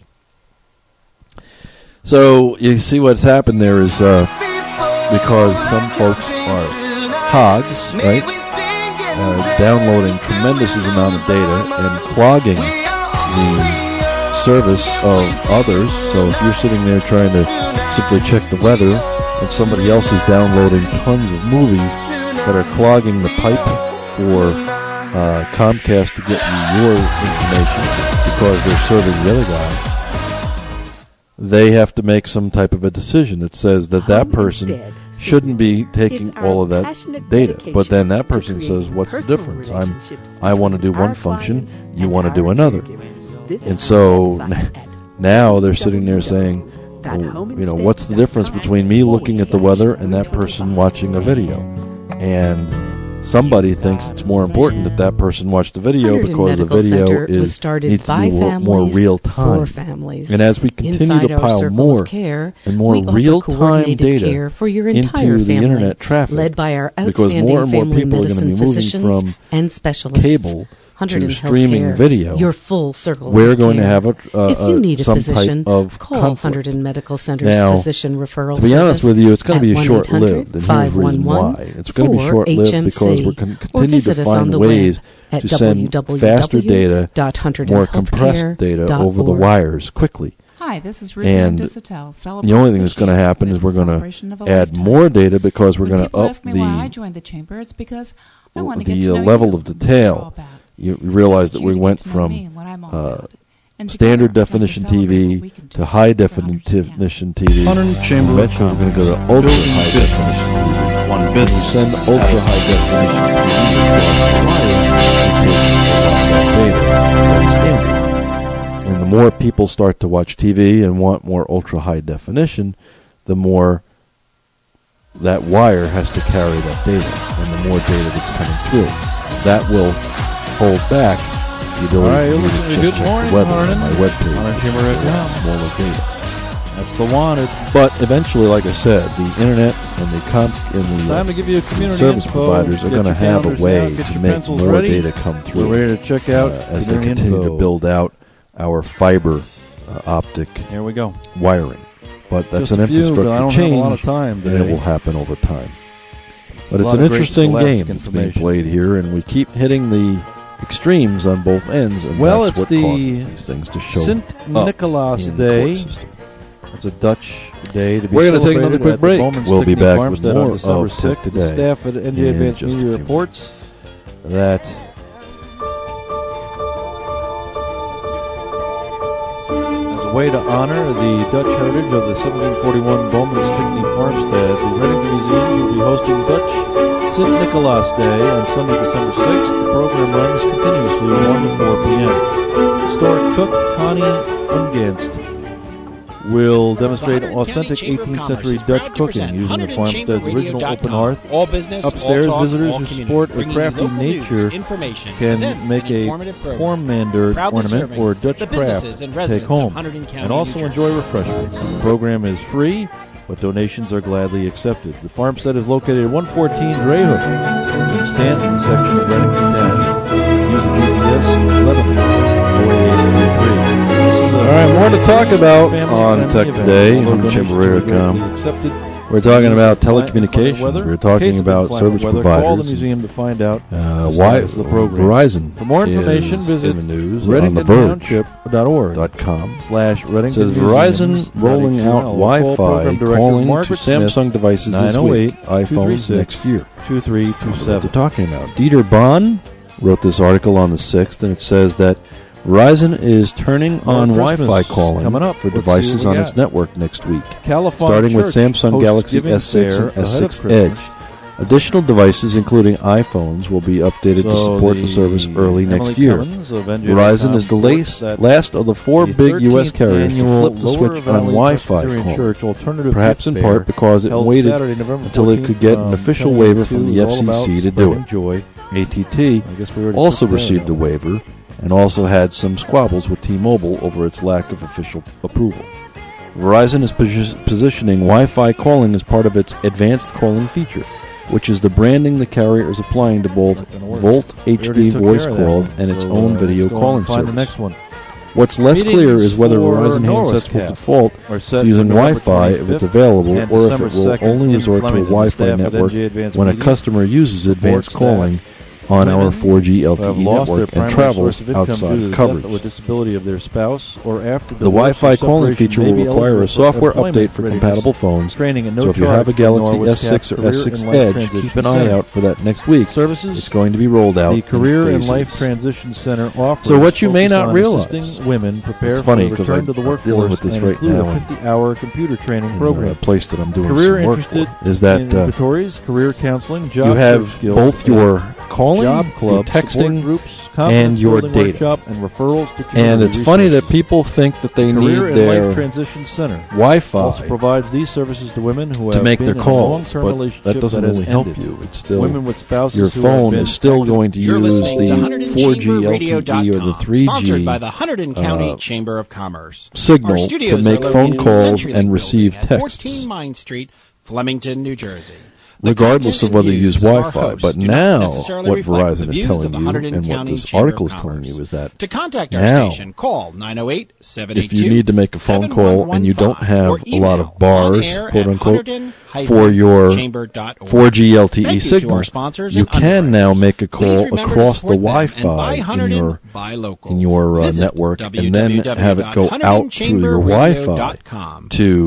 S6: So you see what's happened there is uh, because some folks are hogs, right? Uh, downloading tremendous amount of data and clogging the service of others. So if you're sitting there trying to simply check the weather and somebody else is downloading tons of movies that are clogging the pipe for uh, Comcast to get you your information because they're serving the other guy, they have to make some type of a decision that says that that person shouldn't be taking all of that data. But then that person says, what's the difference? I'm, I want to do one function, you want to do another. And so now they're sitting there saying, well, you know, what's the difference between me looking at the weather and that person watching a video? And somebody thinks it's more important that that person watch the video because the video is needs to be more, more real time. And as we continue to pile more care, and more real time data
S17: for your entire
S6: into the
S17: family,
S6: internet traffic,
S17: led by our
S6: because more and more people are going to be moving from
S17: and specialists.
S6: cable
S17: Hundred
S6: to streaming
S17: Healthcare,
S6: video,
S17: your full circle
S6: we're
S17: of
S6: going
S17: care.
S6: to have a, uh,
S17: if you need a
S6: some
S17: physician,
S6: type of
S17: call
S6: conflict.
S17: Hundred Medical Center's
S6: now,
S17: physician referral
S6: to be honest with you, it's going to be
S17: at
S6: short-lived, and here's the reason why. It's going to be short-lived because we're going to continue to find ways to send faster data, more compressed data over the wires quickly.
S12: Hi, this is Ruth
S6: and
S12: Dissatel,
S6: the only thing that's going to happen is we're going to add more data because we're going to up the,
S12: why I joined the chamber, it's because I want to
S6: the
S12: get to know
S6: level
S12: you.
S6: of detail. You realize that we went from uh, standard definition T V to high definition T V.
S15: Chamber
S6: Eventually we're going to go to ultra high definition T V.
S15: One business.
S6: Send ultra high definition T V across the wire. And the more people start to watch T V and want more ultra high definition, the more that wire has to carry that data, and the more data that's coming through. That will hold back the ability
S15: All right,
S6: for me
S15: listen,
S6: to just
S15: good
S6: check
S15: morning,
S6: the weather
S15: Arden.
S6: on my webpage.
S15: Hunter Chamber dot com.
S6: Smaller data.
S15: That's the wanted.
S6: But eventually, like I said, the internet and the comp and the,
S15: Time to give you a community
S6: service
S15: info.
S6: providers are
S15: Get
S6: going to
S15: your
S6: have a
S15: calendars
S6: way
S15: out, get
S6: to
S15: your
S6: make
S15: pencils
S6: more
S15: ready.
S6: data come through.
S15: We're ready to check out
S6: uh, as they
S15: community
S6: continue
S15: info.
S6: to build out our fiber uh, optic
S15: Here we go.
S6: wiring. But that's
S15: Just
S6: an
S15: a few, but I
S6: infrastructure
S15: don't
S6: change,
S15: have a lot of time
S6: and
S15: today.
S6: it will happen over time. But it's an interesting game that's being played here, and we keep hitting the extremes on both ends, and
S15: well,
S6: that's
S15: it's
S6: what
S15: the
S6: causes these things to show
S15: Saint Nicholas Day. It's a Dutch day to be
S6: We're going to take
S15: celebrated
S6: another quick
S15: at the
S6: break.
S15: Bowman
S6: We'll be
S15: Stickney
S6: back
S15: Farmstead
S6: with more
S15: on December
S6: of
S15: sixth.
S6: today.
S15: The staff at N J
S6: In
S15: Advanced
S6: just a
S15: Media
S6: few
S15: reports that as a way to honor the Dutch heritage of the seventeen forty-one Bowman Stickney Farmstead, the Reddington Museum will be hosting Dutch Saint Nicholas Day on Sunday, December sixth. The program runs continuously one to four p.m. Historic cook Connie Unganst will demonstrate authentic eighteenth century Dutch cooking using the farmstead's original open hearth.
S1: All business,
S15: Upstairs,
S1: all talk,
S15: visitors
S1: all
S15: who
S1: community,
S15: sport a
S1: bringing
S15: crafty
S1: local news,
S15: nature
S1: information,
S15: can
S1: events,
S15: make
S1: and
S15: a
S1: informative program.
S15: Cormander
S1: Proudly
S15: ornament
S1: serving
S15: or Dutch
S1: the
S15: craft
S1: businesses and
S15: to take
S1: residents
S15: home,
S1: of Hunterdon County,
S15: and also
S1: New
S15: enjoy refreshments. The program is free, but donations are gladly accepted. The farmstead is located at one fourteen Drayhook in Stanton, section of Reddington Township. Use the G P S, it's eleven oh eight eight three three.
S6: All right, more to talk about on Tech Today on Chamber Radio dot com. We're talking about telecommunications. We're talking about service providers.
S15: Call the museum to find out.
S6: Uh, why
S15: the program.
S6: Verizon?
S15: For more information, visit
S6: Reddington Township
S15: dot org
S6: dot com
S15: slash Reddington.
S6: Says Verizon rolling out Wi-Fi calling to Samsung devices this week, iPhones next year.
S15: two three two seven.
S6: What they're talking about. Dieter Bahn wrote this article on the sixth, and it says that Verizon is turning on Wi-Fi calling
S15: coming up.
S6: for
S15: Let's
S6: devices on
S15: got.
S6: its network next week,
S15: California
S6: starting with
S15: Church
S6: Samsung Galaxy S six and S six Edge. Additional devices, including iPhones, will be updated
S15: so
S6: to support the, the service early
S15: Emily
S6: next year. Verizon is the last, last of the four
S15: the
S6: big U S carriers to flip the switch on Wi-Fi calling, perhaps in part because it waited until it could get an official waiver from the F C C to do it. A T T also received a waiver and also had some squabbles with T-Mobile over its lack of official approval. Verizon is posi- positioning Wi-Fi calling as part of its advanced calling feature, which is the branding the carrier is applying to both Volt H D voice calls and its own video calling service.
S15: The next one.
S6: What's less clear is whether Verizon handsets will default to using Wi-Fi if it's available, or if it will only resort to a Wi-Fi network when a customer uses advanced calling on our four G L T E network and travels outside of coverage.
S15: With disability of their spouse or after
S6: the Wi-Fi calling feature will require a software update for compatible phones, so if you have a Galaxy S six or S six Edge, keep an eye out for that next week.
S15: Services
S6: it's going to be rolled out.
S15: The Career
S6: in
S15: and Life Transition Center offers.
S6: So what you may not realize,
S15: women prepare
S6: it's funny
S15: for return
S6: I'm
S15: to the workforce
S6: dealing with this
S15: and
S6: right
S15: include
S6: now
S15: a fifty-hour computer training program.
S6: A place that I'm doing
S15: career
S6: some work
S15: interested
S6: for is that
S15: in
S6: uh,
S15: inventories, career counseling, job
S6: you have
S15: skills,
S6: both your calling,
S15: job club,
S6: your texting,
S15: groups,
S6: and your data.
S15: Workshop, and referrals to
S6: and it's
S15: resources.
S6: funny that people think that they
S15: Career
S6: need their
S15: and Life Transition Center
S6: Wi-Fi
S15: also provides these services to women who
S6: to
S15: have
S6: make
S15: been
S6: their
S15: in
S6: calls,
S15: a long-term
S6: but
S15: relationship
S6: that doesn't
S15: that has
S6: really help
S15: ended.
S6: you. It's still
S15: women with spouses
S6: your
S15: who
S6: phone
S15: have been
S6: is still
S15: active.
S6: going to
S1: You're
S6: use
S1: the
S6: four G L T E or the three G
S1: sponsored by the Hunterdon County
S6: uh,
S1: Chamber of Commerce.
S6: signal to make phone calls and receive texts,
S1: fourteen Mine Street, Flemington, New Jersey.
S6: regardless of whether you use Wi-Fi. But now, what Verizon is telling you, and what
S1: County
S6: this
S1: Chamber
S6: article is
S1: of
S6: telling
S1: Commerce.
S6: you, is that
S1: to contact our
S6: now,
S1: station, call nine oh eight, seven eight two,
S6: if you need to make a phone call and you don't have a lot of bars, quote unquote, for your four G L T E signal, you can now make a call across the Wi-Fi in your in your uh, network, and then have it go out through your Wi-Fi to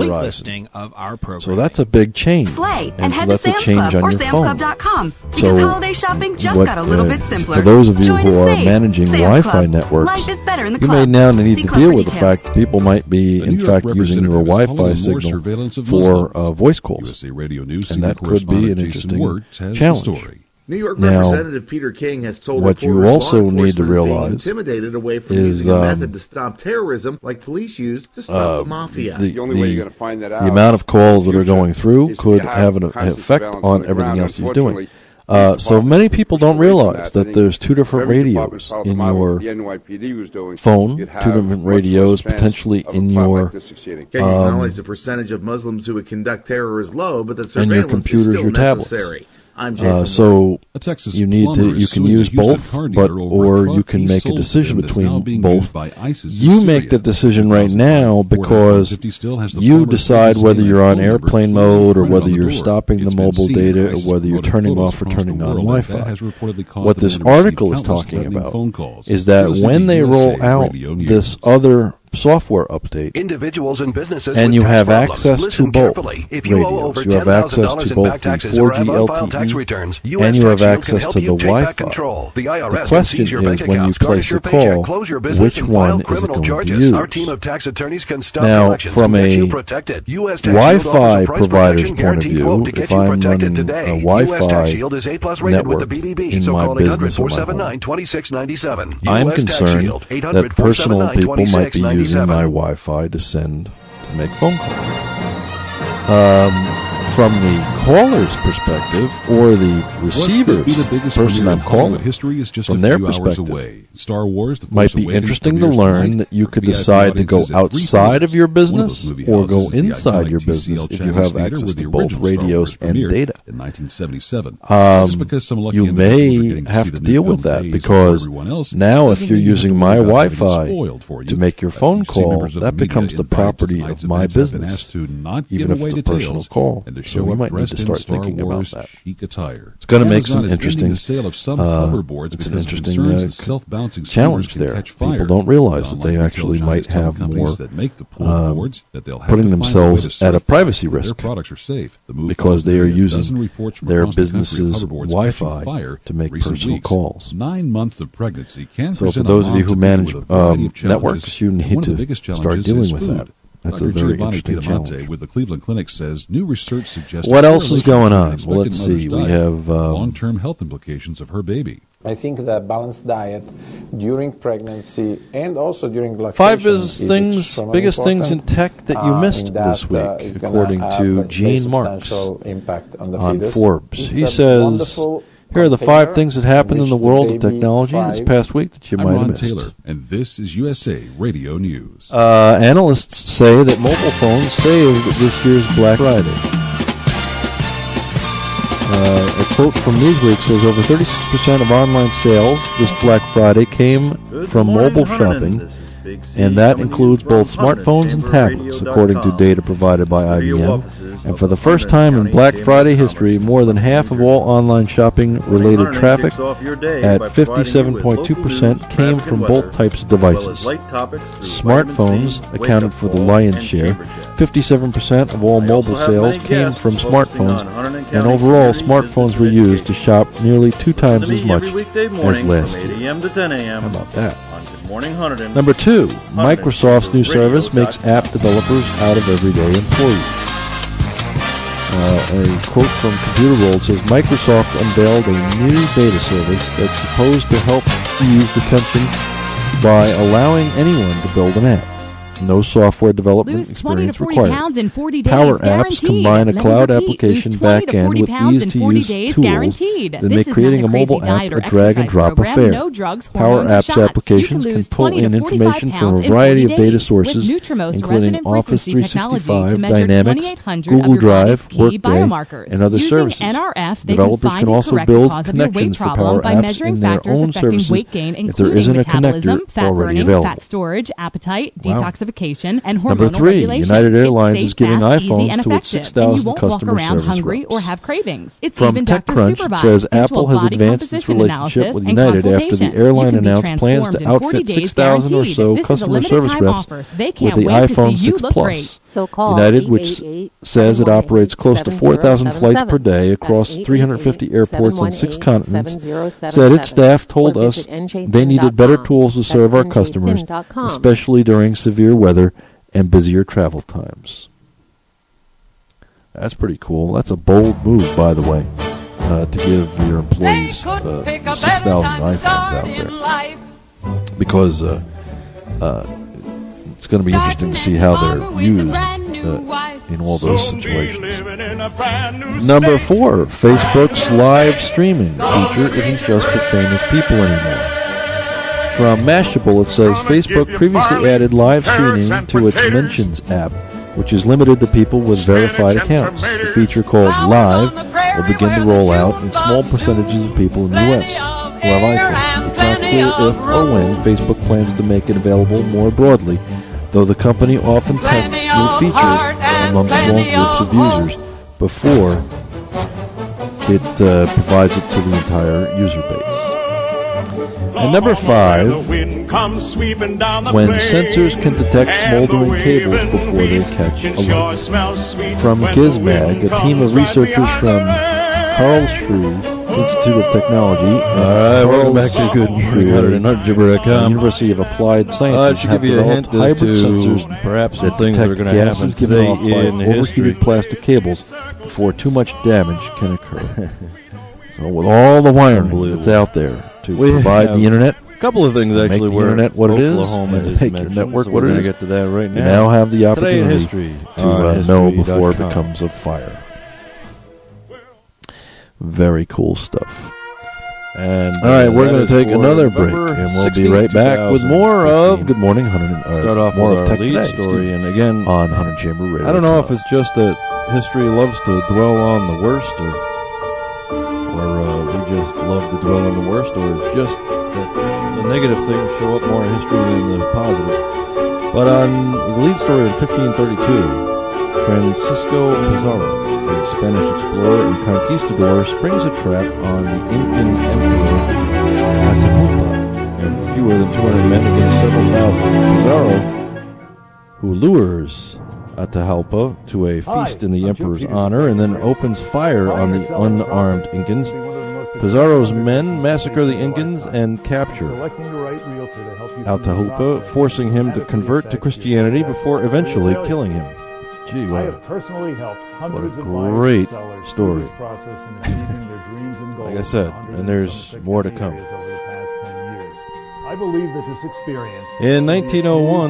S6: Verizon. So that's a big change.
S18: Slay and,
S6: and
S18: head
S6: so
S18: to
S6: that's
S18: Sam's
S6: a change
S18: Club
S6: on
S18: or
S6: your
S18: Sam's
S6: phone.
S18: Club dot com because
S6: So
S18: holiday shopping just
S6: what,
S18: got a little
S6: uh,
S18: bit simpler.
S6: For those of you
S18: Join
S6: who
S18: and
S6: are
S18: save.
S6: managing
S18: Sam's
S6: Wi-Fi
S18: Club.
S6: networks,
S18: Life is better in the
S6: you
S18: club.
S6: may now need
S18: See
S6: to
S18: club
S6: deal
S18: for
S6: with the
S18: details.
S6: fact that people might be, in fact, using your Wi-Fi signal for uh, voice calls, and that could be an interesting challenge.
S7: New York
S6: Now,
S7: Representative Peter King has told
S6: what you
S7: reporters
S6: also
S7: law
S6: need to
S7: enforcement is being
S6: realize
S7: intimidated away from
S6: is,
S7: using a
S6: um,
S7: method to stop terrorism like police use to stop
S6: uh,
S7: the mafia.
S6: The,
S19: The only way you're going to find that out
S6: the amount of calls that are going through
S19: is if
S6: could
S19: you
S6: have
S19: have
S6: an
S19: constant
S6: effect
S19: surveillance
S6: on
S19: on the
S6: everything
S19: ground.
S6: else you're doing.
S19: Unfortunately,
S6: Uh, so many people don't realize that there's two different
S19: Every department
S6: radios
S19: followed the
S6: in
S19: model
S6: your
S19: the N Y P D was doing.
S6: phone,
S19: You'd
S6: two
S19: have
S6: different
S19: much
S6: radios
S19: less chance
S6: potentially
S19: of a
S6: in
S19: plot
S6: your
S19: like this succeeding.
S7: King
S6: um,
S7: acknowledged the percentage of Muslims who would conduct terror is low, but that
S6: and your
S7: surveillance
S6: computers,
S7: is still
S6: your tablets.
S7: necessary. I'm Jason.
S6: Uh, so you need to. You can use both, but or you can make a decision between both. You make the decision right now because you decide whether you're on airplane mode or whether you're stopping the mobile data or whether you're turning off or turning on Wi-Fi. What this article is talking about is that when they roll out this other software update,
S9: individuals and businesses
S6: and you have
S9: problems.
S6: access
S9: Listen
S6: to both
S9: if you owe over
S6: radios. You have access to both the four G L T E
S9: returns,
S6: and you have access to the Wi-Fi.
S9: The, I R S
S6: the question is, when you place a call, which one is it going
S9: charges.
S6: to use?
S9: Our team of tax attorneys can stop
S6: now, from a Wi-Fi provider's point of view, if I'm running
S9: today,
S6: a Wi-Fi network
S9: with the B B B,
S6: in
S9: so
S6: my business or my home, I'm concerned that personal people might be using my Wi-Fi to send to make phone calls. Um, from the caller's perspective or the receiver's the person I'm calling,
S18: history is just
S6: from
S18: a
S6: their
S18: few
S6: perspective,
S18: hours away. Star Wars, the
S6: might be interesting to learn that you could decide to go outside of your business or go inside your business if you have access to both radios and data.
S18: In nineteen seventy-seven,
S6: um,
S18: just because some lucky
S6: you may have to deal with that because now if you're using my Wi-Fi to make your phone call, that becomes the property of my business, even if it's a personal call. So we might need to start thinking about that. It's going to make some interesting, uh, it's an interesting uh, challenge there. People don't realize that they actually might have more um, putting themselves at a privacy risk because they are using their business's Wi-Fi to make personal calls.
S18: Nine months of pregnancy can
S6: so for those of you who manage um, networks, you need to start dealing with that. That's a very interesting challenge.
S18: With the Cleveland Clinic says new research suggests
S6: what else is going on? Well, let's see. We have um,
S18: long-term health implications of her baby.
S20: I think that balanced diet during pregnancy and also during lactation
S6: Five is things, biggest things in tech that you missed uh, that, this week, uh, according to Gene Marks
S20: impact on, the
S6: on
S20: fetus.
S6: Forbes.
S20: It's
S6: he says, here are the five things that happened in the world of technology this past week that you
S18: I'm
S6: might
S18: Ron
S6: have missed.
S18: Taylor, and this is U S A Radio News.
S6: Uh, analysts say that mobile phones saved this year's Black Friday. Uh, a quote from Newsweek says over thirty-six percent of online sales this Black Friday came
S21: Good
S6: from
S21: morning,
S6: mobile
S21: Hernan.
S6: shopping, and that includes both smartphones and tablets, according to data provided by I B M. And for the first time in Black Friday history, more than half of all online shopping-related traffic, at fifty-seven point two percent, came from both types of devices. Smartphones accounted for the lion's share. fifty-seven percent of all mobile sales came from smartphones, and overall, smartphones were used to shop nearly two times as much as last year. How about that? Number two, Microsoft's new service makes app developers out of everyday employees. Uh, a quote from Computer World says, Microsoft unveiled a new beta service that's supposed to help ease the tension by allowing anyone to build an app. No software development
S12: lose twenty to
S6: experience
S12: forty
S6: required.
S12: Pounds in forty days,
S6: Power
S12: guaranteed.
S6: apps combine a
S12: Let
S6: cloud
S12: repeat,
S6: application backend with easy-to-use tools
S12: guaranteed.
S6: that
S12: This
S6: make
S12: is
S6: creating
S12: not
S6: a
S12: a
S6: mobile
S12: crazy
S6: app
S12: diet
S6: a
S12: or
S6: drag-and-drop
S12: exercise
S6: affair.
S12: program, no drugs,
S6: Power
S12: hormones, or
S6: apps
S12: shots.
S6: applications
S12: You can
S6: can
S12: lose
S6: pull
S12: twenty
S6: in
S12: to forty-five
S6: information from a
S12: pounds in
S6: variety
S12: forty
S6: of data
S12: days.
S6: sources,
S12: With Nutrimost
S6: including
S12: resident
S6: Office
S12: frequency
S6: three
S12: technology
S6: sixty-five,
S12: to measure
S6: Dynamics,
S12: twenty-eight hundred
S6: Google
S12: of your body's
S6: Drive,
S12: key
S6: Workday,
S12: biomarkers.
S6: and other
S12: Using
S6: services.
S12: N R F, they
S6: Developers
S12: can
S6: can
S12: find
S6: also
S12: and correct
S6: build
S12: the cause of your weight
S6: connections for
S12: problem
S6: Power
S12: by
S6: Apps
S12: measuring
S6: in their
S12: factors
S6: own
S12: affecting
S6: services
S12: weight gain,
S6: if there
S12: including
S6: isn't a
S12: metabolism,
S6: connector
S12: fat
S6: already
S12: burning,
S6: available.
S12: fat storage, appetite,
S6: Wow.
S12: detoxification, and hormonal
S6: Number three,
S12: regulation.
S6: United
S12: It's
S6: Airlines
S12: safe,
S6: is giving
S12: fast, easy,
S6: iPhones
S12: and
S6: to its
S12: effective,
S6: six thousand
S12: and you won't walk
S6: customer
S12: around
S6: service
S12: hungry
S6: reps.
S12: or have cravings. It's
S6: From
S12: even Doctor
S6: TechCrunch, it
S12: Supervised
S6: says
S12: virtual
S6: Apple has
S12: body
S6: advanced its
S12: composition
S6: relationship
S12: analysis
S6: with
S12: and
S6: United after the
S12: consultation.
S6: airline
S12: You can be
S6: announced plans
S12: transformed
S6: to
S12: in forty
S6: outfit
S12: days
S6: six thousand or
S12: guaranteed.
S6: so
S12: This is a
S6: customer
S12: limited
S6: service
S12: time
S6: reps
S12: offer, so they
S6: with
S12: can't
S6: the
S12: wait to
S6: iPhone
S12: see you
S6: six
S12: look
S6: Plus.
S12: great.
S17: So call
S6: United, which says it operates close to four thousand flights per day across three hundred fifty airports on six continents, said its staff told us they needed better tools to serve our customers, especially during severe weather and busier travel times. That's pretty cool. That's a bold move, by the way, uh, to give your employees uh, six thousand iPhones out there. Because uh, uh, it's going to be interesting to see how they're used uh, in all those situations. Number four, Facebook's live streaming feature isn't just for famous people anymore. From Mashable, it says Facebook previously added live streaming to its Mentions app, which is limited to people with verified accounts. The feature called Live will begin to roll out in small percentages of people in the U S who have iPhones. It's not clear if or when Facebook plans to make it available more broadly, though the company often tests new features among small groups of users before it uh, provides it to the entire user base. And number five, when sensors can detect smoldering cables before they catch a light. From Gizmag, a team of researchers from Karlsruhe Institute of Technology,
S14: all right, welcome back to Good Morning one hundred Jibber dot com.
S6: University of Applied Sciences
S14: uh, have
S6: give you
S14: developed
S6: a hybrid
S14: to
S6: sensors
S14: perhaps
S6: that
S14: things that are going to happen today
S6: off by
S14: in
S6: overheated
S14: history.
S6: plastic cables before too much damage can occur. So with all the wiring that's out there to
S14: we
S6: provide the internet,
S14: a couple of things actually
S6: make the
S14: where
S6: internet what
S14: Oklahoma
S6: it is,
S14: is
S6: make your network
S14: so
S6: what
S14: we're
S6: it
S14: going
S6: is.
S14: to get to that right now.
S6: You now have the
S14: Today in
S6: opportunity
S14: history,
S6: to
S14: uh,
S6: uh, know before it
S14: history dot com.
S6: becomes a fire. Very cool stuff.
S14: And
S6: all right,
S14: uh,
S6: we're going to take another break,
S14: November
S6: and we'll
S14: sixteenth,
S6: be right back with more of Good Morning one hundred. Uh,
S14: Start off
S6: more
S14: with
S6: of
S14: our
S6: Tech
S14: lead
S6: Today,
S14: story, and again
S6: on one hundred Chamber Radio.
S14: I don't know if it's just that history loves to dwell on the worst, or or uh, we just love to dwell on the worst, or just that the negative things show up more in history than the positives. But on the lead story in fifteen thirty-two, Francisco Pizarro, the Spanish explorer and conquistador, springs a trap on the Incan emperor Atahualpa and fewer than two hundred men against several thousand. Pizarro, who lures Atahualpa to a feast in the emperor's honor and then opens fire on the unarmed Incans. Pizarro's men massacre the Incans and capture Atahualpa, forcing him to convert to Christianity before eventually killing him. Gee, what a, what a great story. Like I said, and there's more to come.
S21: I believe that this experience
S14: in nineteen oh one,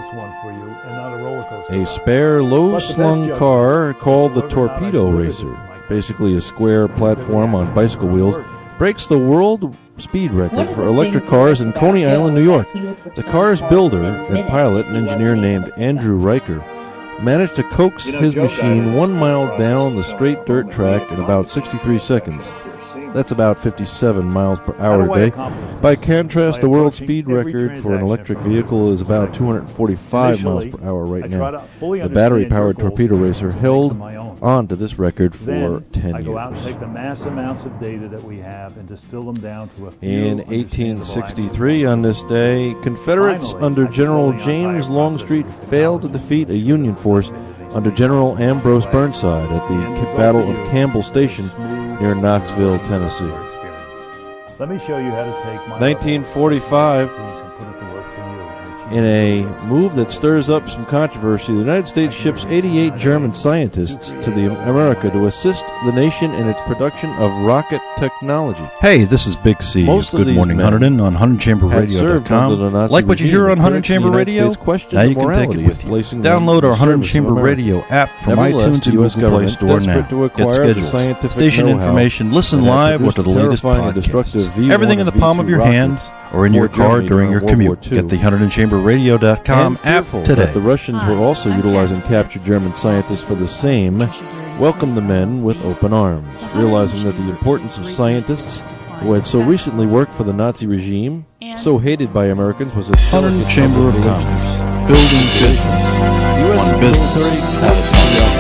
S14: a spare low-slung car called the Torpedo Racer, basically a square platform on bicycle wheels, breaks the world speed record for electric cars in Coney Island, New York. The car's builder and pilot, an engineer named Andrew Riker, managed to coax his machine one mile down the straight dirt track in about sixty-three seconds. That's about fifty-seven miles per hour a day. By contrast, the world speed record for an electric vehicle is about two hundred forty-five miles per hour right now. The battery-powered Torpedo Racer held on to this record for ten years.
S21: I go out and take the mass amounts of data that we have and distill them down to a few.
S14: In eighteen sixty-three, on this day, Confederates under General James Longstreet failed to defeat a Union force under General Ambrose Burnside at the Battle of Campbell Station near Knoxville, Tennessee.
S21: Let me show you how to take my
S14: nineteen forty-five, in a move that stirs up some controversy, the United States ships eighty-eight German scientists to the America to assist the nation in its production of rocket technology.
S15: Hey, this is Big C.
S14: Most
S15: Good Morning one hundred on one hundred chamber radio dot com. Like what you hear on one hundred Chamber Radio? Now you can take it with you. Download our one hundred Chamber Radio app from iTunes and Google Play Store now. Get scheduled, station information, listen live, what are the latest podcasts. Everything in the palm of your hands or in your car during your commute. Get the one hundred chamber radio dot com app today.
S6: That the Russians were also utilizing captured German scientists for the same, welcomed the men with open arms, realizing that the importance of scientists who had so recently worked for the Nazi regime, so hated by Americans, was a
S15: one hundred Chamber of Commerce, building business, one business at a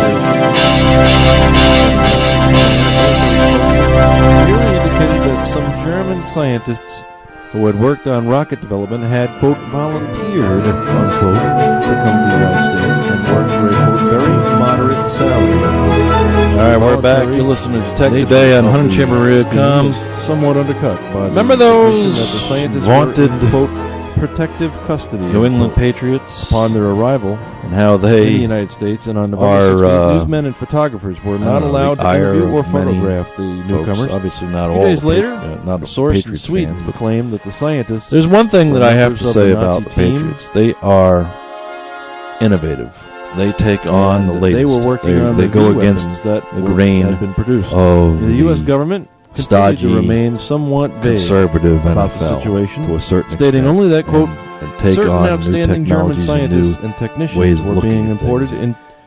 S15: time.
S6: Clearly indicated that some German scientists who had worked on rocket development had, quote, volunteered, unquote, to come to the United States and work for a, quote, very moderate salary.
S14: All right, we're back. You're listening to Tech Today on one hundred chamber radio dot com.
S6: Somewhat undercut by the
S14: Remember those
S6: that the scientists
S14: vaunted,
S6: were in, quote, protective custody
S14: New England Patriots
S6: upon their arrival
S14: and how they
S6: in the United States, and on November sixteenth, uh, newsmen and photographers were not
S14: know,
S6: allowed to interview or photograph the newcomers.
S14: Folks, obviously not
S6: a
S14: all.
S6: few days later,
S14: uh, not
S6: a source
S14: Patriots
S6: in Sweden
S14: fans,
S6: proclaimed that the scientists.
S14: There's one thing that I have to say
S6: the
S14: about the
S6: team.
S14: Patriots: they are innovative. They take on
S6: and
S14: the latest.
S6: They were working
S14: they,
S6: on
S14: they
S6: the
S14: go
S6: new
S14: against
S6: that
S14: the grain
S6: had been produced.
S14: of
S6: the U S government continued to remain somewhat vague
S14: conservative
S6: about
S14: N F L
S6: the situation,
S14: to a certain
S6: stating
S14: extent,
S6: only that, quote,
S14: and, and take
S6: certain
S14: on
S6: outstanding
S14: new
S6: German
S14: technologies
S6: scientists
S14: and,
S6: and technicians
S14: ways
S6: were
S14: of
S6: being
S14: at
S6: imported
S14: things.
S6: in,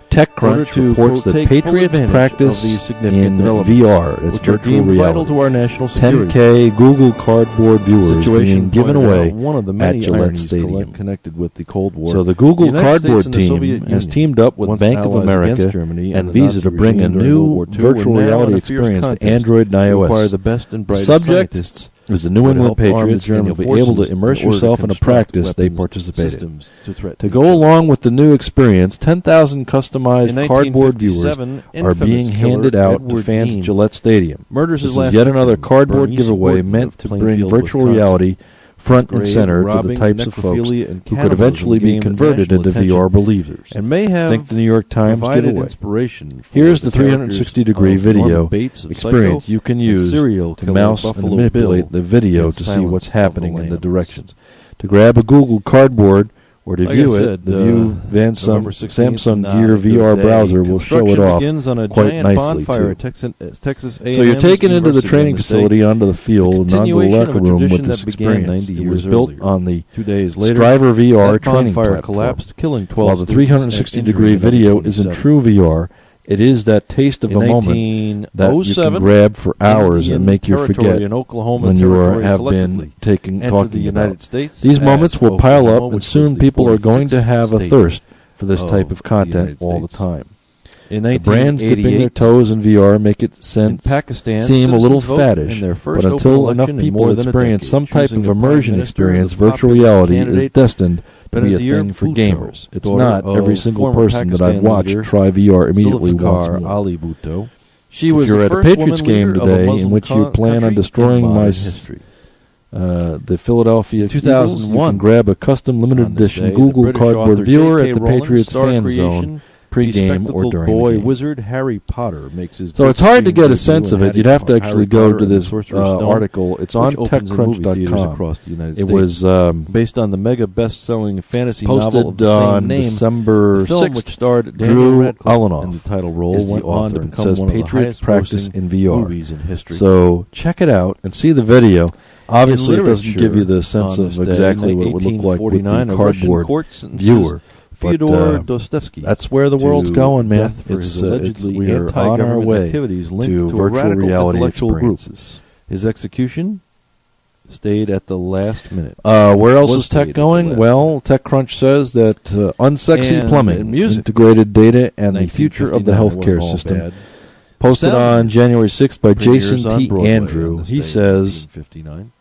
S6: TechCrunch reports that Patriots practice in V R. It's virtual reality.
S14: To our national security.
S6: ten K Google Cardboard viewers being given away
S14: one of the
S6: at
S14: many
S6: Gillette Stadium.
S14: Connected with the Cold War.
S6: So the Google the Cardboard team has teamed up with Bank of America
S14: Germany
S6: and Visa to bring a new virtual reality experience to Android and iOS.
S14: The best and brightest
S6: subject
S14: scientists
S6: is the New England Patriots, and you'll be able to immerse yourself in a practice they participate in.
S14: To,
S6: to go along with the new experience, ten thousand customized cardboard viewers are being handed out to fans at Gillette Stadium.
S14: Murders
S6: this
S14: is
S6: is yet another cardboard giveaway meant to bring virtual reality front and center to the types of folks who could eventually be converted into V R believers.
S14: And may have
S6: Think the New York Times giveaway.
S14: Inspiration
S6: Here's the three hundred sixty degree video experience you can use to mouse and manipulate the video to see what's happening in the directions. To grab a Google Cardboard or to
S14: like
S6: view
S14: said,
S6: it, the
S14: uh,
S6: View Van Samsung Gear V R browser will show it off quite nicely too.
S14: Texas, Texas
S6: so you're taken into the training facility onto the field and onto the locker room with this experience. It was built
S14: earlier.
S6: on the
S14: Two days later,
S6: Striver V R
S14: that
S6: training
S14: bonfire
S6: platform.
S14: collapsed, killing twelve
S6: While the three hundred sixty degree video isn't true V R, it is that taste of
S14: in
S6: a moment that you can grab for hours and make you forget
S14: in Oklahoma
S6: when you are, have been taking talking
S14: the United
S6: about.
S14: States
S6: These moments will pile
S14: Oklahoma,
S6: up, and soon people are going to have a thirst for this type of content
S14: the
S6: all the time.
S14: In
S6: the brands dipping their toes in V R make it sense,
S14: Pakistan,
S6: seem a little faddish, but until enough people experience some type of immersion experience, virtual reality is destined to be a thing for gamers. It's not every single person that I've watched try V R immediately once more.
S14: Ali Bhutto.
S6: She if you're at a Patriots game today in which you plan on destroying my history. Uh, the Philadelphia
S14: two thousand one,
S6: you can grab a custom limited edition
S14: day,
S6: Google Cardboard viewer at the
S14: Rowling,
S6: Patriots fan
S14: creation,
S6: zone pre-game or during
S14: boy
S6: the game.
S14: wizard Harry Potter makes his
S6: so it's hard to get a sense of it. You'd have to actually go to this uh, article. It's on TechCrunch dot com.
S14: Across the United
S6: it
S14: States.
S6: was um,
S14: based on the mega best-selling fantasy
S6: posted
S14: novel of the
S6: on
S14: same name.
S6: December
S14: film which starred
S6: Drew
S14: Daniel
S6: Ulanoff
S14: in the title role went on to become
S6: says
S14: one of the
S6: Patriots
S14: highest
S6: practice in V R
S14: movies in history.
S6: So check it out and see the video. Obviously, it doesn't give you the sense
S14: on
S6: of
S14: this
S6: exactly
S14: day,
S6: what it would look like with the
S14: a
S6: cardboard
S14: Russian
S6: viewer. But,
S14: Fyodor
S6: uh,
S14: Dostoevsky.
S6: that's where the world's going, man.
S14: Death for
S6: It's,
S14: his
S6: uh, it's
S14: allegedly
S6: we are on our way
S14: activities linked
S6: to,
S14: to
S6: virtual
S14: a radical
S6: reality
S14: intellectual
S6: experiences.
S14: Group. His execution stayed at the last minute.
S6: Uh, where else
S14: Was
S6: is tech
S14: stayed
S6: going? Well, TechCrunch says that uh, unsexy
S14: And
S6: plumbing,
S14: in music,
S6: integrated data, and the future of the healthcare system.
S14: Bad.
S6: Posted
S14: Sound
S6: on January sixth by
S14: premieres
S6: Jason
S14: on
S6: T.
S14: Broadway
S6: Andrew.
S14: on this
S6: He
S14: day,
S6: says,
S14: nineteen fifty-nine.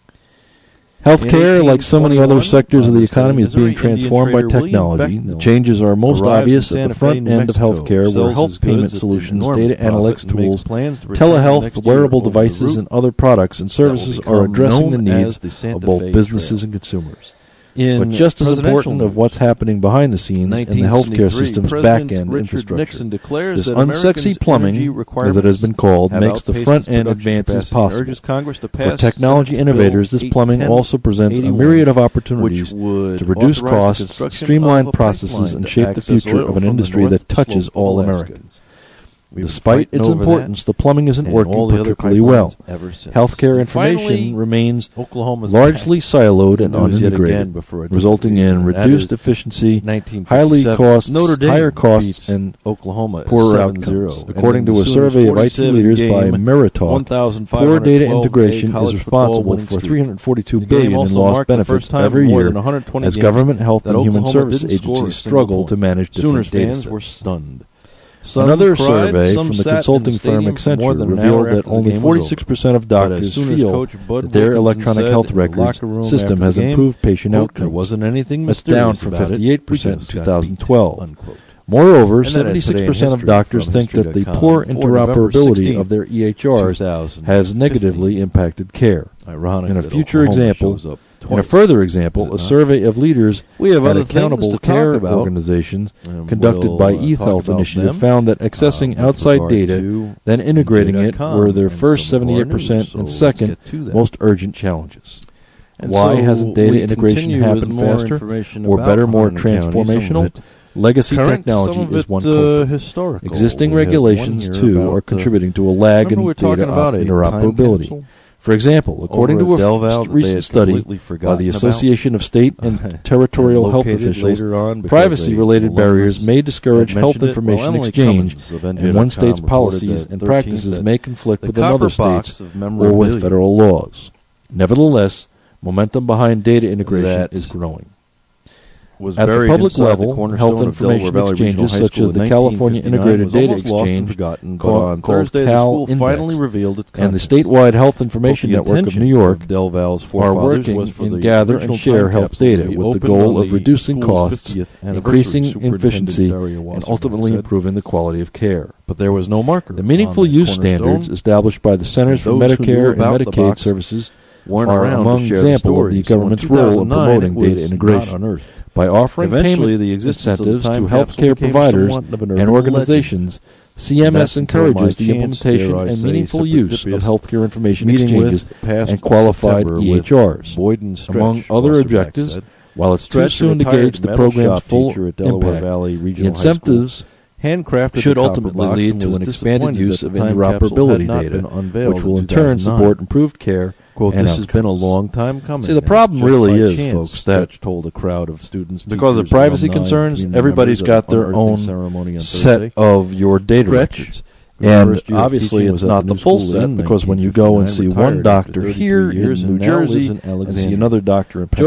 S6: healthcare, like so many other sectors of the
S14: this day,
S6: economy, is
S14: Missouri
S6: being transformed by
S14: Indian trader William
S6: technology.
S14: Becknell
S6: The changes are most
S14: arrives
S6: obvious
S14: in
S6: at the
S14: Santa
S6: front
S14: Fe, New
S6: end of
S14: Mexico,
S6: healthcare, where
S14: sells
S6: health
S14: his
S6: payment
S14: goods at
S6: solutions,
S14: enormous
S6: data
S14: profit,
S6: analytics
S14: and makes
S6: tools,
S14: plans to return
S6: telehealth,
S14: next year
S6: wearable
S14: over the
S6: devices,
S14: route
S6: and other products and
S14: that will
S6: services
S14: become
S6: are addressing the
S14: known
S6: needs
S14: as the Santa
S6: of both
S14: Fe
S6: businesses
S14: Trail.
S6: and consumers.
S14: In
S6: But just as
S14: presidential
S6: important of
S14: news,
S6: what's happening behind the scenes in the healthcare system's
S14: President
S6: back-end
S14: Richard
S6: infrastructure.
S14: Nixon declares
S6: This
S14: that
S6: unsexy
S14: Americans'
S6: plumbing,
S14: energy
S6: as it has been called,
S14: have
S6: makes the
S14: outpaced
S6: front-end
S14: its production
S6: advances
S14: capacity and
S6: possible.
S14: urges Congress to
S6: For
S14: pass
S6: technology
S14: Senate
S6: innovators,
S14: Bill
S6: this plumbing
S14: eight
S6: also presents a
S14: eighty-one,
S6: myriad of opportunities
S14: which would
S6: to reduce
S14: authorize the
S6: costs,
S14: construction
S6: streamline
S14: of a
S6: processes,
S14: pipeline
S6: and
S14: to
S6: shape the
S14: access
S6: future
S14: oil
S6: of an
S14: from the
S6: industry
S14: north
S6: that touches
S14: slope of
S6: all
S14: Alaska.
S6: Americans.
S14: We've been
S6: Despite
S14: fighting
S6: its
S14: over
S6: importance,
S14: that
S6: the plumbing isn't
S14: and
S6: working
S14: all the other
S6: particularly well.
S14: pipelines ever since.
S6: Healthcare
S14: And
S6: information
S14: finally,
S6: remains
S14: Oklahoma's
S6: largely siloed and
S14: news yet
S6: unintegrated,
S14: again before a
S6: resulting
S14: different
S6: in
S14: reason, and that
S6: reduced
S14: is
S6: efficiency,
S14: nineteen
S6: highly
S14: fifty-seven.
S6: costs,
S14: Notre Dame
S6: higher costs,
S14: beats
S6: and
S14: Oklahoma
S6: poorer
S14: seven zero.
S6: outcomes. According to a survey of I T leaders by Meritalk, poor data integration is responsible for three hundred forty-two billion dollars in lost benefits every year as government health and human service agencies struggle to manage different data
S14: fans were
S6: sets.
S14: stunned. Some
S6: Another
S14: cried,
S6: survey
S14: some
S6: from the
S14: sat in
S6: consulting
S14: the
S6: firm
S14: stadium for more
S6: Accenture
S14: than an
S6: revealed
S14: hour
S6: that
S14: after the
S6: only
S14: game was
S6: forty-six percent of
S14: But as
S6: doctors
S14: soon as
S6: feel
S14: Coach Bud
S6: that their
S14: Wilkinson
S6: electronic
S14: said
S6: health
S14: in the
S6: records
S14: locker room
S6: system
S14: after
S6: has
S14: the game,
S6: improved patient
S14: quote,
S6: outcomes.
S14: there wasn't anything
S6: That's down
S14: mysterious
S6: from
S14: about it.
S6: fifty-eight
S14: We
S6: percent
S14: just
S6: in
S14: got beat,
S6: twenty twelve.
S14: unquote.
S6: Moreover,
S14: And that is
S6: seventy-six
S14: today in
S6: percent of
S14: history
S6: doctors
S14: from
S6: think that the
S14: history dot com.
S6: poor
S14: For November
S6: interoperability
S14: sixteenth,
S6: of their E H Rs has negatively impacted care.
S14: Ironic
S6: In a
S14: that
S6: future
S14: Oklahoma
S6: example,
S14: shows up
S6: in a
S14: twice.
S6: further
S14: Is
S6: example,
S14: it
S6: a
S14: not?
S6: survey of leaders
S14: We have
S6: at
S14: other
S6: accountable
S14: things to
S6: care
S14: talk about.
S6: organizations
S14: And
S6: conducted
S14: we'll,
S6: by
S14: uh,
S6: eHealth
S14: talk about
S6: Initiative
S14: them,
S6: found that accessing
S14: uh, with
S6: outside
S14: regard
S6: data,
S14: to
S6: then integrating
S14: N J
S6: it,
S14: dot com
S6: were their
S14: and
S6: first
S14: some of our
S6: seventy-eight percent
S14: news, so
S6: and
S14: let's
S6: second
S14: get to that.
S6: most urgent challenges.
S14: And
S6: Why
S14: so
S6: hasn't data
S14: we
S6: integration
S14: continue with
S6: happened
S14: more
S6: faster
S14: information
S6: or
S14: about
S6: better, more
S14: Hunterdon County, some of
S6: transformational?
S14: it
S6: Legacy
S14: current,
S6: technology
S14: some of
S6: is
S14: it,
S6: one
S14: uh,
S6: culprit.
S14: historical.
S6: Existing
S14: We have one
S6: regulations,
S14: here
S6: too,
S14: about,
S6: are
S14: uh,
S6: contributing to a lag in
S14: remember we were
S6: data
S14: talking about a time
S6: interoperability.
S14: capsule?
S6: For example, according to a
S14: Delval,
S6: recent study by the Association of State and Territorial Health Officials, privacy-related barriers may discourage health information well, exchange, and one state's policies and practices may conflict with another state's or with federal laws. Nevertheless, momentum behind data integration is growing.
S14: Was
S6: At the public level,
S14: the
S6: health information exchanges such as the California Integrated Data Exchange, called, called Cal Index, and the statewide Health Information Network of New York
S14: of
S6: are working in gather and share health data with the goal of reducing costs, increasing efficiency, and ultimately improving the quality of care.
S14: But there was no marker.
S6: The meaningful use standards established by the Centers for Medicare and Medicaid Services are among examples of the government's role in promoting data integration. By offering
S14: Eventually,
S6: payment
S14: the
S6: incentives to healthcare providers and organizations, C M S encourages the implementation and meaningful use of healthcare information exchanges and qualified E H Rs. Among other objectives, while it's too soon to gauge the program's full impact, the incentives should ultimately lead to an expanded use of interoperability data, which will in turn support improved care.
S14: Quote,
S6: and
S14: this
S6: outcomes.
S14: has been a long time coming.
S6: See, the problem really is,
S14: chance,
S6: folks, that
S14: Stretch told a crowd of students,
S6: because of privacy concerns, everybody's got their own set of your data records. And obviously it's not the full set, because when you go and see one doctor here in New Jersey and see another doctor in Pennsylvania,